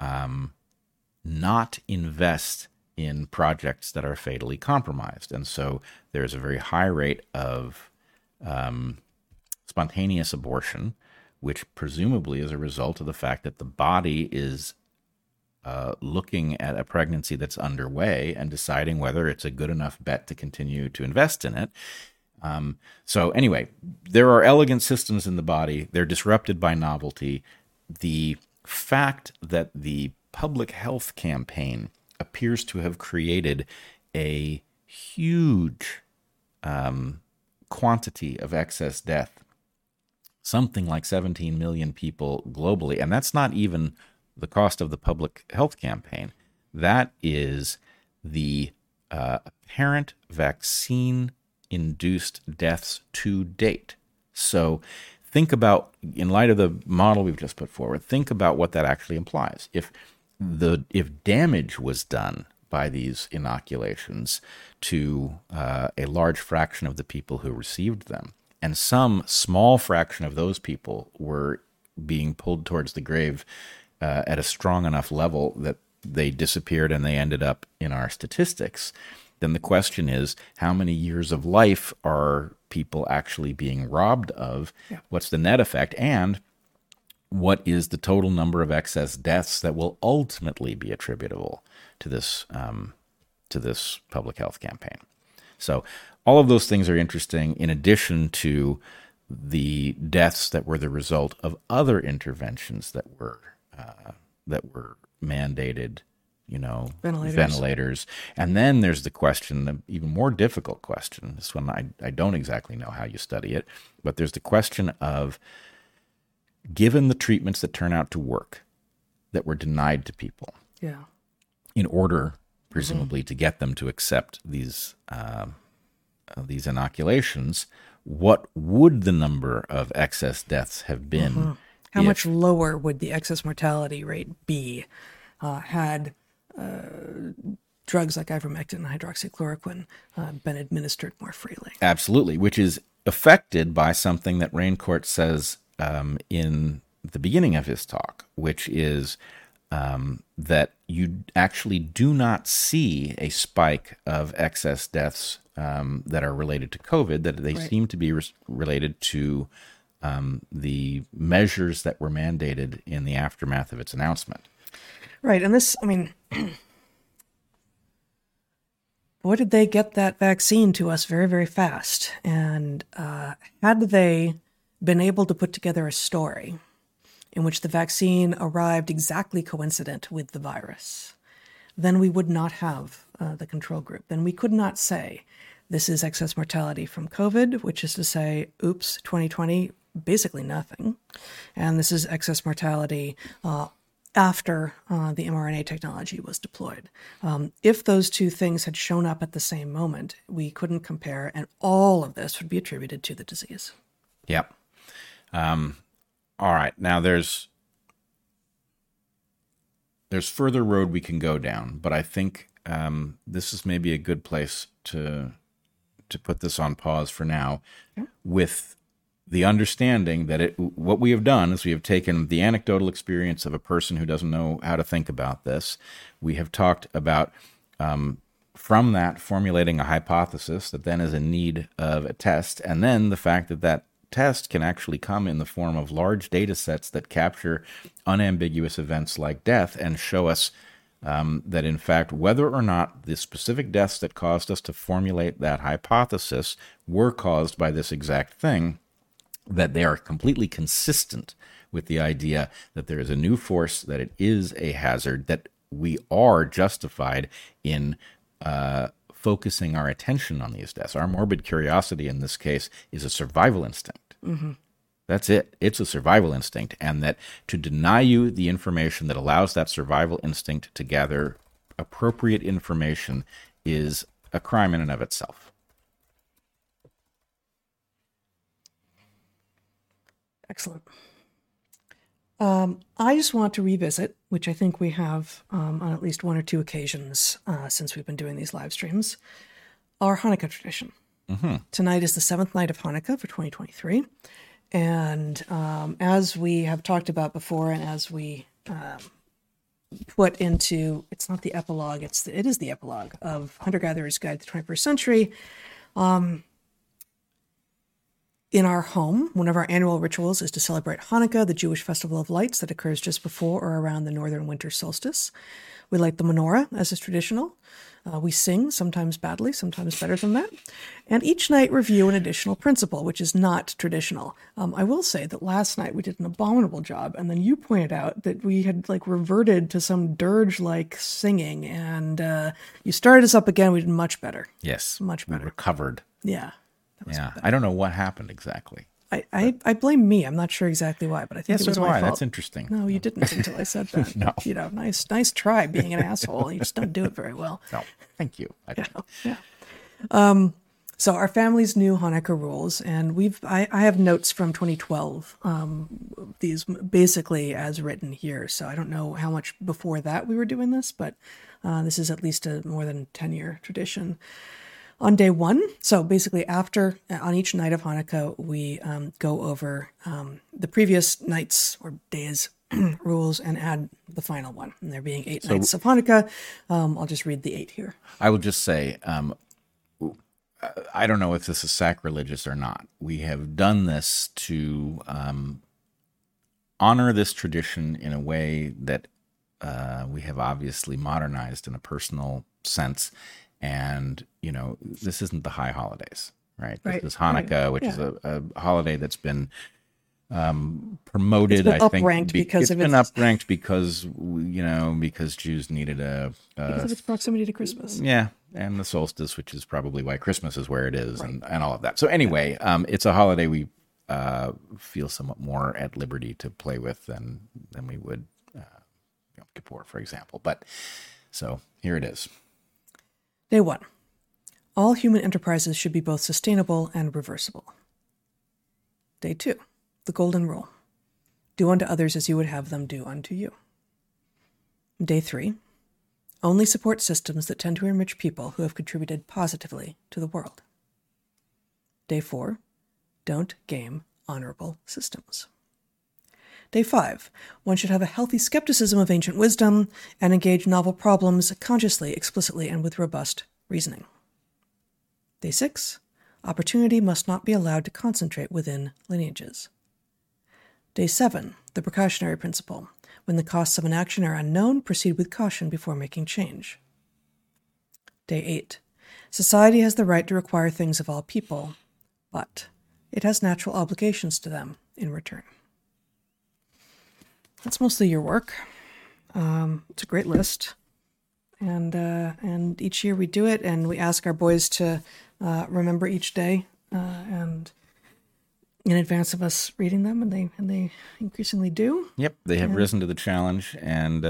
not invest in projects that are fatally compromised. And so there's a very high rate of spontaneous abortion, which presumably is a result of the fact that the body is looking at a pregnancy that's underway and deciding whether it's a good enough bet to continue to invest in it. So anyway, there are elegant systems in the body. They're disrupted by novelty. The fact that the public health campaign appears to have created a huge quantity of excess death, something like 17 million people globally. And that's not even the cost of the public health campaign. That is the apparent vaccine-induced deaths to date. So think about, in light of the model we've just put forward, think about what that actually implies. If damage was done by these inoculations to a large fraction of the people who received them, and some small fraction of those people were being pulled towards the grave at a strong enough level that they disappeared and they ended up in our statistics, then the question is, how many years of life are people actually being robbed of? Yeah. What's the net effect? And what is the total number of excess deaths that will ultimately be attributable to this public health campaign? So all of those things are interesting, in addition to the deaths that were the result of other interventions that were mandated, ventilators. And then there's the question, the even more difficult question. This one, I don't exactly know how you study it, but there's the question of, given the treatments that turn out to work that were denied to people, in order, presumably, to get them to accept these inoculations, what would the number of excess deaths have been? How much lower would the excess mortality rate be had drugs like ivermectin and hydroxychloroquine been administered more freely? Absolutely, which is affected by something that Raincourt says in the beginning of his talk, which is that you actually do not see a spike of excess deaths that are related to COVID, that they seem to be related to the measures that were mandated in the aftermath of its announcement. Right. And this, I mean, boy, did they get that vaccine to us very, very fast. And had they been able to put together a story in which the vaccine arrived exactly coincident with the virus, then we would not have the control group. Then we could not say, this is excess mortality from COVID, which is to say, oops, 2020, basically nothing. And this is excess mortality after the mRNA technology was deployed. If those two things had shown up at the same moment, we couldn't compare, and all of this would be attributed to the disease. Yep. All right. Now there's further road we can go down, but I think this is maybe a good place to put this on pause for now, with the understanding that what we have done is we have taken the anecdotal experience of a person who doesn't know how to think about this. We have talked about, from that, formulating a hypothesis that then is in need of a test, and then the fact that that test can actually come in the form of large data sets that capture unambiguous events like death and show us that, in fact, whether or not the specific deaths that caused us to formulate that hypothesis were caused by this exact thing, that they are completely consistent with the idea that there is a new force, that it is a hazard, that we are justified in focusing our attention on these deaths. Our morbid curiosity in this case is a survival instinct. Mm-hmm. That's it. It's a survival instinct. And that to deny you the information that allows that survival instinct to gather appropriate information is a crime in and of itself. Excellent. I just want to revisit, which I think we have on at least one or two occasions since we've been doing these live streams, our Hanukkah tradition. Mm-hmm. Tonight is the 7th night of Hanukkah for 2023. And as we have talked about before, and as we put into, it's not the epilogue, it is the epilogue of Hunter-Gatherer's Guide to the 21st Century, in our home, one of our annual rituals is to celebrate Hanukkah, the Jewish festival of lights that occurs just before or around the northern winter solstice. We light the menorah, as is traditional. We sing, sometimes badly, sometimes better than that. And each night review an additional principle, which is not traditional. I will say that last night we did an abominable job, and then you pointed out that we had reverted to some dirge-like singing, and you started us up again. We did much better. Yes. Much better. We recovered. Yeah. Yeah, I don't know what happened exactly. I blame me. I'm not sure exactly why, but I think it was my fault. That's interesting. No, you didn't until I said that. No. Nice try being an asshole. You just don't do it very well. No, thank you. Yeah. So our family's new Hanukkah rules, and I have notes from 2012, these basically as written here. So I don't know how much before that we were doing this, but this is at least a more than 10-year tradition. On day one, so basically on each night of Hanukkah, we go over the previous nights or days rules and add the final one. And there being 8 nights of Hanukkah, I'll just read the 8 here. I will just say, I don't know if this is sacrilegious or not. We have done this to honor this tradition in a way that we have obviously modernized in a personal sense. And, this isn't the high holidays, right? This is Hanukkah, which is a holiday that's been promoted, I think. It's been upranked because, because Jews needed because of its proximity to Christmas. Yeah, and the solstice, which is probably why Christmas is where it is, and all of that. So anyway, it's a holiday we feel somewhat more at liberty to play with than we would Yom Kippur, for example. But so here it is. Day 1. All human enterprises should be both sustainable and reversible. Day 2, the golden rule. Do unto others as you would have them do unto you. Day 3, only support systems that tend to enrich people who have contributed positively to the world. Day 4, don't game honorable systems. Day 5, one should have a healthy skepticism of ancient wisdom and engage novel problems consciously, explicitly, and with robust reasoning. Day 6, opportunity must not be allowed to concentrate within lineages. Day 7, the precautionary principle. When the costs of an action are unknown, proceed with caution before making change. Day 8, society has the right to require things of all people, but it has natural obligations to them in return. That's mostly your work. It's a great list. And each year we do it, and we ask our boys to remember each day, and in advance of us reading them, and they increasingly do. Yep, they have risen to the challenge, and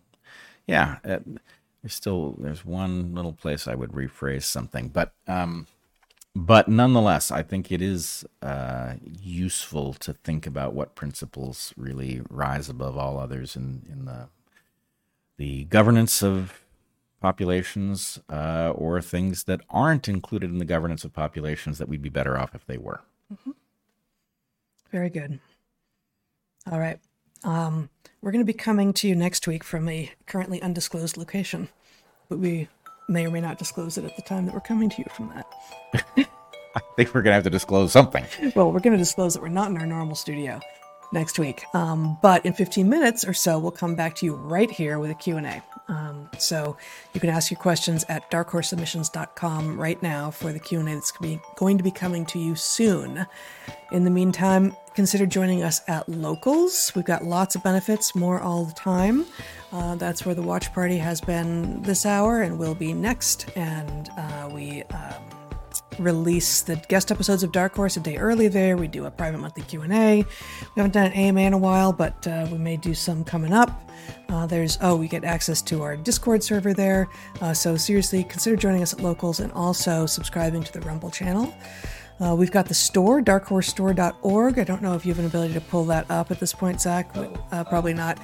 there's one little place I would rephrase something, but nonetheless, I think it is useful to think about what principles really rise above all others in the governance of populations, or things that aren't included in the governance of populations that we'd be better off if they were. Mm-hmm. Very good. All right. We're going to be coming to you next week from a currently undisclosed location, but we may or may not disclose it at the time that we're coming to you from that. I think we're going to have to disclose something. Well, we're going to disclose that we're not in our normal studio next week. But in 15 minutes or so, we'll come back to you right here with a Q&A. So you can ask your questions at darkhorsesubmissions.com right now for the Q&A that's going to be coming to you soon. In the meantime, consider joining us at Locals. We've got lots of benefits, more all the time. That's where the watch party has been this hour and will be next. And we release the guest episodes of Dark Horse a day early there. We do a private monthly Q&A. We haven't done an AMA in a while, but we may do some coming up. We get access to our Discord server there. So seriously, consider joining us at Locals and also subscribing to the Rumble channel. We've got the store, darkhorsestore.org. I don't know if you have an ability to pull that up at this point, Zach. Probably not.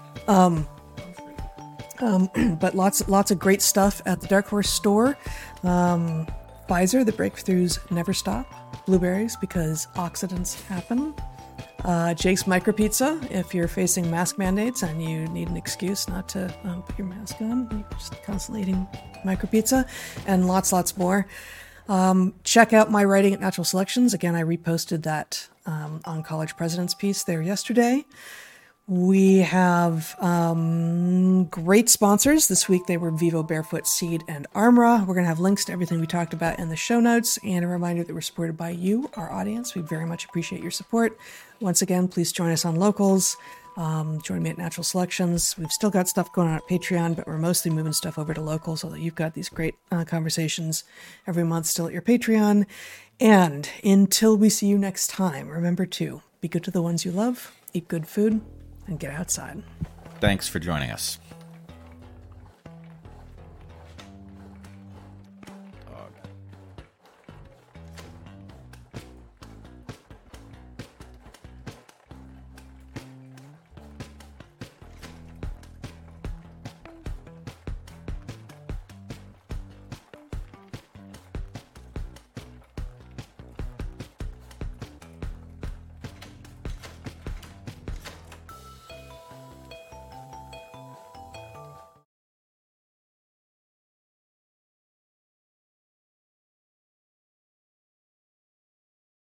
But lots of great stuff at the Dark Horse store. Pfizer, the breakthroughs never stop. Blueberries, because oxidants happen. Jake's Micro Pizza, if you're facing mask mandates and you need an excuse not to put your mask on, you're just constantly eating Micro Pizza, and lots more. Check out my writing at Natural Selections. Again, I reposted that on College President's piece there yesterday. We have great sponsors. This week they were Vivo, Barefoot, Seed, and Armra. We're going to have links to everything we talked about in the show notes, and a reminder that we're supported by you, our audience. We very much appreciate your support. Once again, please join us on Locals. Join me at Natural Selections. We've still got stuff going on at Patreon, but we're mostly moving stuff over to Locals, so that you've got these great conversations every month still at your Patreon. And until we see you next time, remember to be good to the ones you love, eat good food, and get outside. Thanks for joining us.